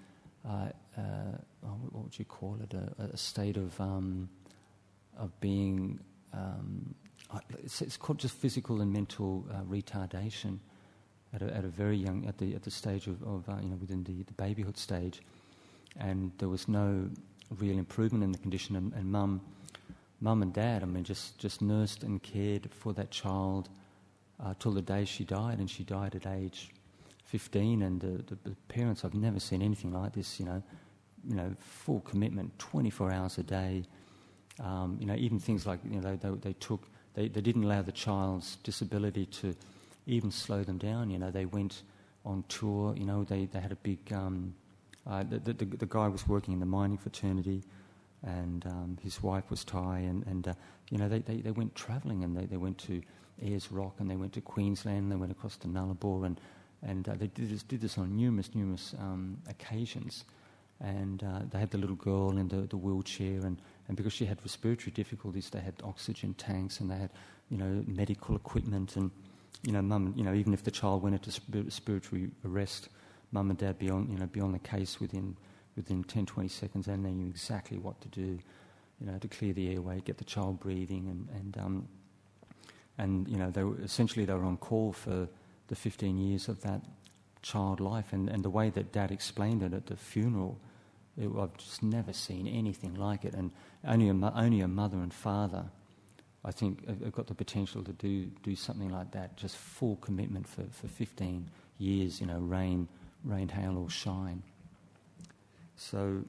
what would you call it? A state of being. It's called just physical and mental retardation at a very young at the stage of within the babyhood stage, and there was no real improvement in the condition. And Mum and Dad, just nursed and cared for that child till the day she died, and she died at age 15. And the parents, I've never seen anything like this. Full commitment, 24 hours a day. Even things like they didn't allow the child's disability to even slow them down. They went on tour. They had a big. The guy was working in the mining fraternity, and his wife was Thai, and they went travelling, and they went to Ayers Rock, and they went to Queensland, and they went across to Nullarbor, and they did this on numerous occasions. And they had the little girl in the wheelchair, and because she had respiratory difficulties, they had oxygen tanks, and they had medical equipment, and Mum, even if the child went into respiratory arrest, Mum and Dad be on the case within 10-20 seconds, and they knew exactly what to do, to clear the airway, get the child breathing, and they were on call for the 15 years of that child life, and the way that Dad explained it at the funeral, I've just never seen anything like it, and only a mother and father, I think, have got the potential to do something like that. Just full commitment for 15 years, rain, hail or shine. So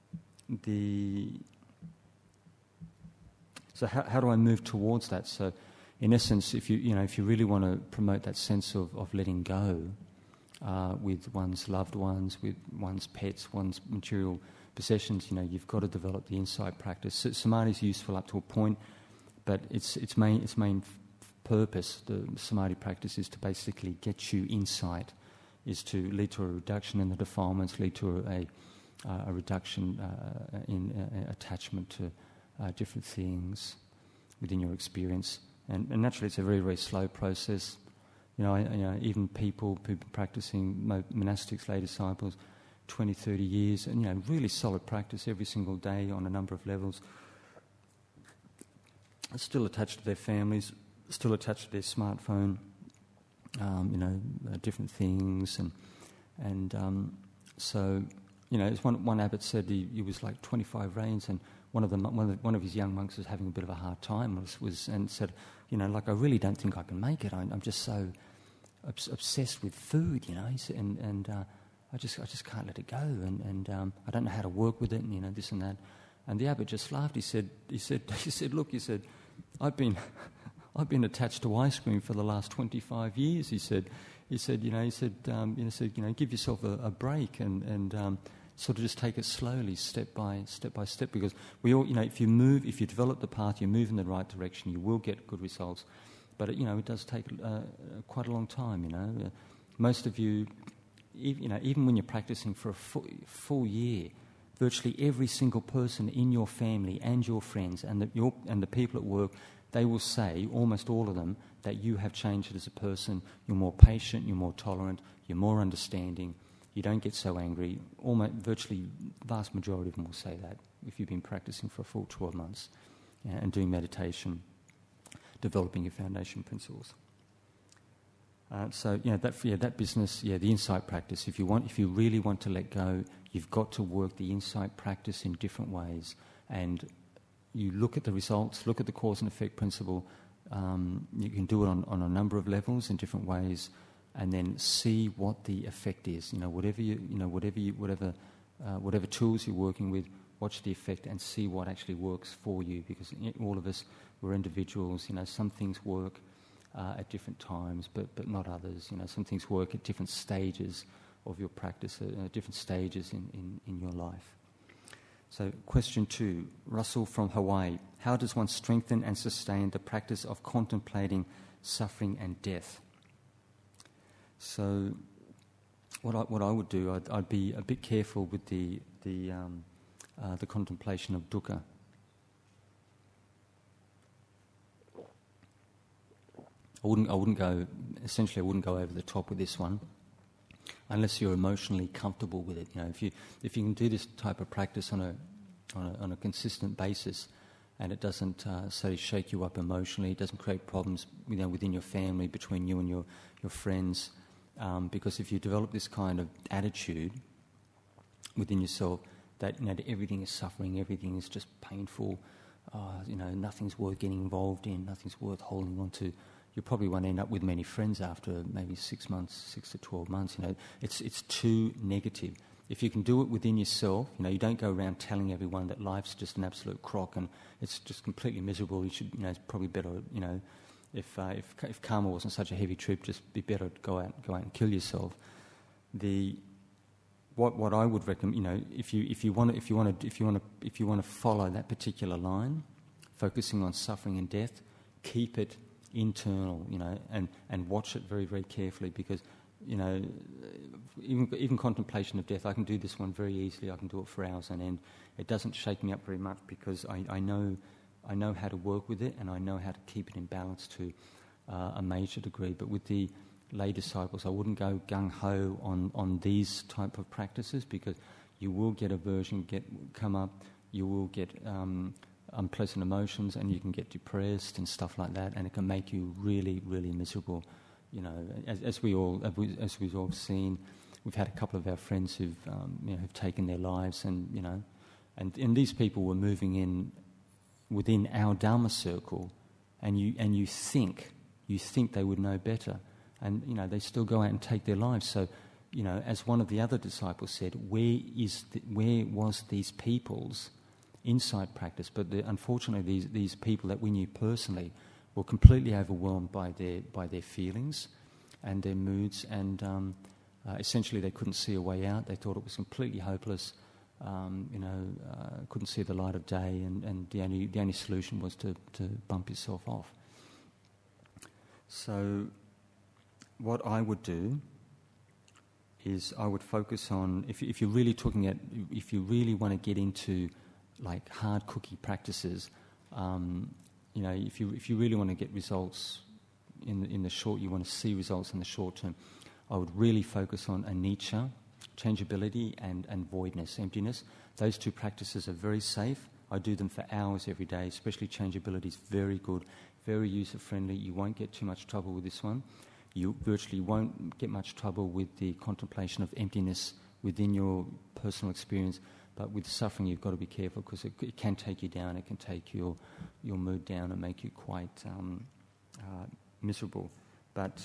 how do I move towards that? So, in essence, if you really want to promote that sense of letting go with one's loved ones, with one's pets, one's material possessions, you've got to develop the insight practice. Samadhi is useful up to a point, but its main purpose, the Samadhi practice, is to basically get you insight, is to lead to a reduction in the defilements, lead to a reduction in attachment to different things within your experience. And naturally, it's a very, very slow process. Even people who've been practicing, monastics, lay disciples, 20, 30 years, and really solid practice every single day on a number of levels, still attached to their families, still attached to their smartphone, different things, so as one abbot said, he was like 25 rains, and one of his young monks was having a bit of a hard time, and said, I really don't think I can make it. I'm just so obsessed with food, he said, and I just can't let it go, and I don't know how to work with it, and this and that. And the abbot just laughed. He said, look, I've been attached to ice cream for the last 25 years. He said, give yourself a break and sort of just take it slowly, step by step, because we all, if you develop the path, you move in the right direction, you will get good results. But it does take quite a long time. Most of you, even when you're practicing for a full year, virtually every single person in your family and your friends and the people at work, they will say, almost all of them, that you have changed as a person. You're more patient, you're more tolerant, you're more understanding, you don't get so angry. Almost, virtually, vast majority of them will say that if you've been practicing for a full 12 months and doing meditation, developing your foundation principles. That business, the insight practice. If you really want to let go, you've got to work the insight practice in different ways, and you look at the results, look at the cause and effect principle. You can do it on a number of levels in different ways, and then see what the effect is. Whatever tools you're working with, watch the effect and see what actually works for you. Because all of us, we're individuals. Some things work at different times, but not others. Some things work at different stages of your practice, different stages in your life. So, question 2, Russell from Hawaii. How does one strengthen and sustain the practice of contemplating suffering and death? So, what I would do, I'd be a bit careful with the contemplation of dukkha. I wouldn't go over the top with this one, unless you're emotionally comfortable with it. If you can do this type of practice on a consistent basis, and it doesn't shake you up emotionally, it doesn't create problems within your family, between you and your friends. Because if you develop this kind of attitude within yourself that everything is suffering, everything is just painful, nothing's worth getting involved in, nothing's worth holding on to, you probably won't end up with many friends after maybe 6 to 12 months. It's too negative. If you can do it within yourself, you don't go around telling everyone that life's just an absolute crock and it's just completely miserable. You should, it's probably better, if karma wasn't such a heavy trip, just be better to go out and kill yourself. What I would recommend, if you want to follow that particular line, focusing on suffering and death, keep it internal, and watch it very, very carefully, because even contemplation of death, I can do this one very easily. I can do it for hours on end. It doesn't shake me up very much because I know how to work with it, and I know how to keep it in balance to a major degree. But with the lay disciples, I wouldn't go gung-ho on these type of practices, because you will get aversion come up, you will get unpleasant emotions, and you can get depressed and stuff like that, and it can make you really, really miserable. As we've all seen, we've had a couple of our friends who've taken their lives, and these people were moving in within our Dharma circle, and you think they would know better, and they still go out and take their lives. So, as one of the other disciples said, where was these people's insight practice? But unfortunately, these people that we knew personally were completely overwhelmed by their feelings and their moods, and essentially they couldn't see a way out. They thought it was completely hopeless. Couldn't see the light of day, and the only solution was to bump yourself off. So, what I would do is I would focus on, if you're really if you really want to get into like hard cookie practices, if you really want to get results in the short, you want to see results in the short term, I would really focus on anicca, changeability, and voidness, emptiness. Those two practices are very safe. I do them for hours every day, especially changeability is very good, very user-friendly. You won't get too much trouble with this one. You virtually won't get much trouble with the contemplation of emptiness within your personal experience. But with suffering, you've got to be careful, because it can take you down. It can take your mood down and make you quite miserable. But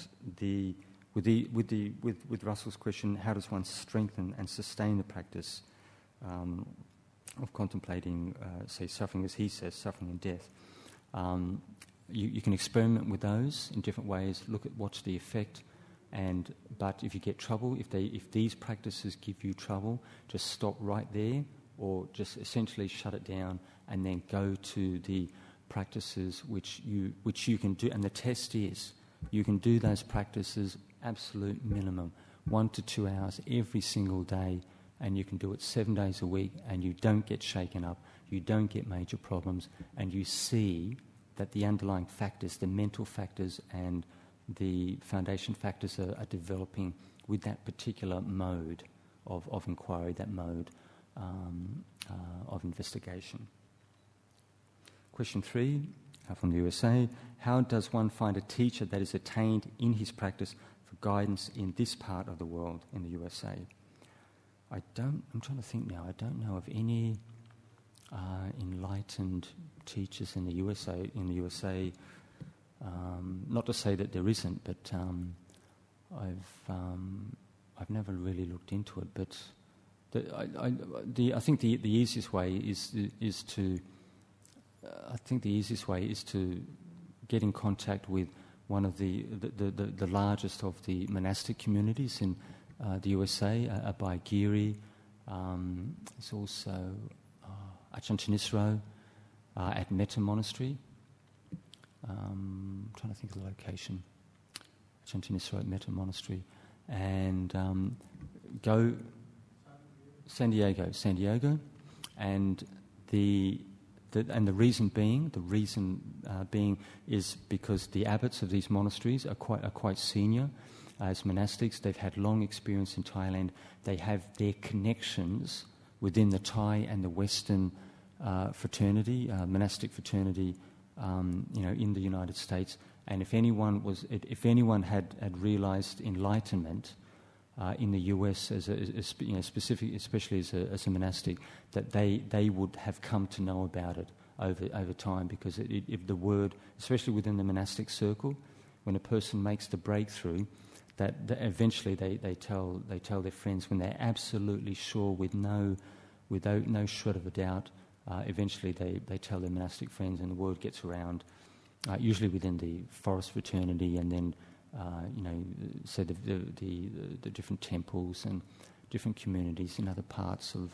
with Russell's question, how does one strengthen and sustain the practice of contemplating, say, suffering, as he says, suffering and death? You can experiment with those in different ways. Watch the effect. But if you get trouble, if these practices give you trouble, just stop right there, or just essentially shut it down, and then go to the practices which you can do. And the test is, you can do those practices absolute minimum, 1 to 2 hours every single day and you can do it 7 days a week, and you don't get shaken up, you don't get major problems, and you see that the underlying factors, the mental factors and the foundation factors are developing with that particular mode of inquiry, that mode of investigation. Question 3 from the USA. How does one find a teacher that is attained in his practice for guidance in this part of the world, in the USA? I'm trying to think now. I don't know of any enlightened teachers in the USA. Not to say that there isn't, but I've never really looked into it. But I think the easiest way is to get in contact with one of the largest of the monastic communities in the USA, Abhay Giri. There's also Ajahn Chanyisro at Metta Monastery. I'm trying to think of the location. Ajahn Chanyisro at Metta Monastery. And go San Diego, and the reason being is because the abbots of these monasteries are quite senior as monastics. They've had long experience in Thailand. They have their connections within the Thai and the Western fraternity, monastic fraternity, in the United States. And if anyone had realised enlightenment in the US specific, especially as a monastic, that they would have come to know about it over time, because if the word, especially within the monastic circle, when a person makes the breakthrough, that eventually they tell their friends when they're absolutely sure without no shred of a doubt. Eventually they tell their monastic friends, and the word gets around, usually within the forest fraternity, and then so the different temples and different communities in other parts of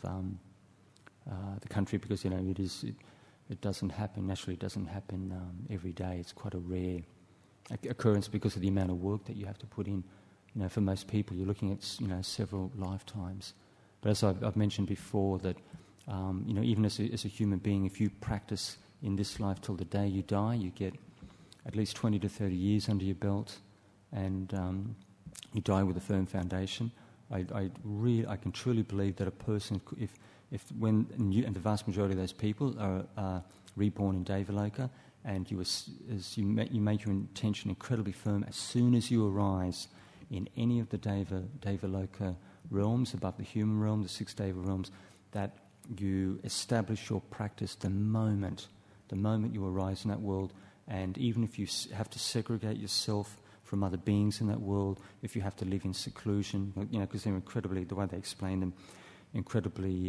the country, because it doesn't happen naturally. It doesn't happen every day. It's quite a rare occurrence because of the amount of work that you have to put in. For most people, you're looking at several lifetimes. But as I've mentioned before, that even as a human being, if you practice in this life till the day you die, you get at least 20 to 30 years under your belt, and you die with a firm foundation. I can truly believe that a person, and the vast majority of those people are reborn in Devaloka, and you make your intention incredibly firm as soon as you arise in any of the Devaloka realms, above the human realm, the 6 Deva realms, that you establish your practice the moment you arise in that world. And even if you have to segregate yourself from other beings in that world, if you have to live in seclusion, because they're incredibly, the way they explain them, incredibly,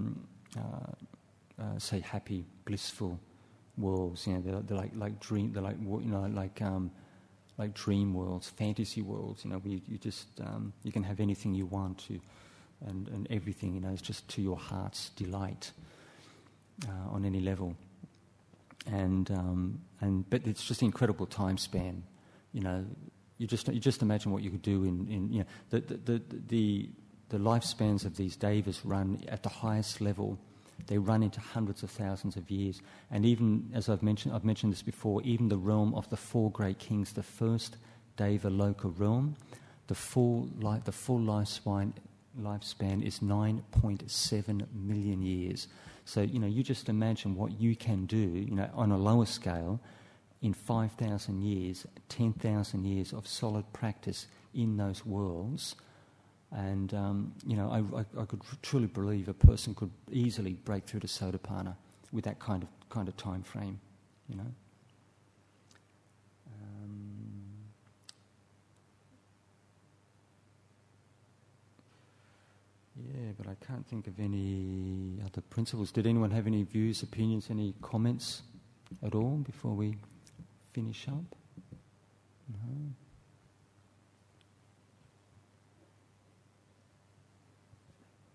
say, happy, blissful worlds. They're like dream, they're like dream worlds, fantasy worlds. Where you just you can have anything you want to, and everything. It's just to your heart's delight on any level. But it's just an incredible time span. You just imagine what you could do in the lifespans of these devas run at the highest level. They run into hundreds of thousands of years, and even as I've mentioned this before, even the realm of the 4 great kings, the first Devaloka realm, the full lifespan is 9.7 million years. So you just imagine what you can do, on a lower scale, in 5,000 years, 10,000 years of solid practice in those worlds. And, I could truly believe a person could easily break through to Sotapanna with that kind of time frame, Yeah, but I can't think of any other principles. Did anyone have any views, opinions, any comments at all before we finish up? No?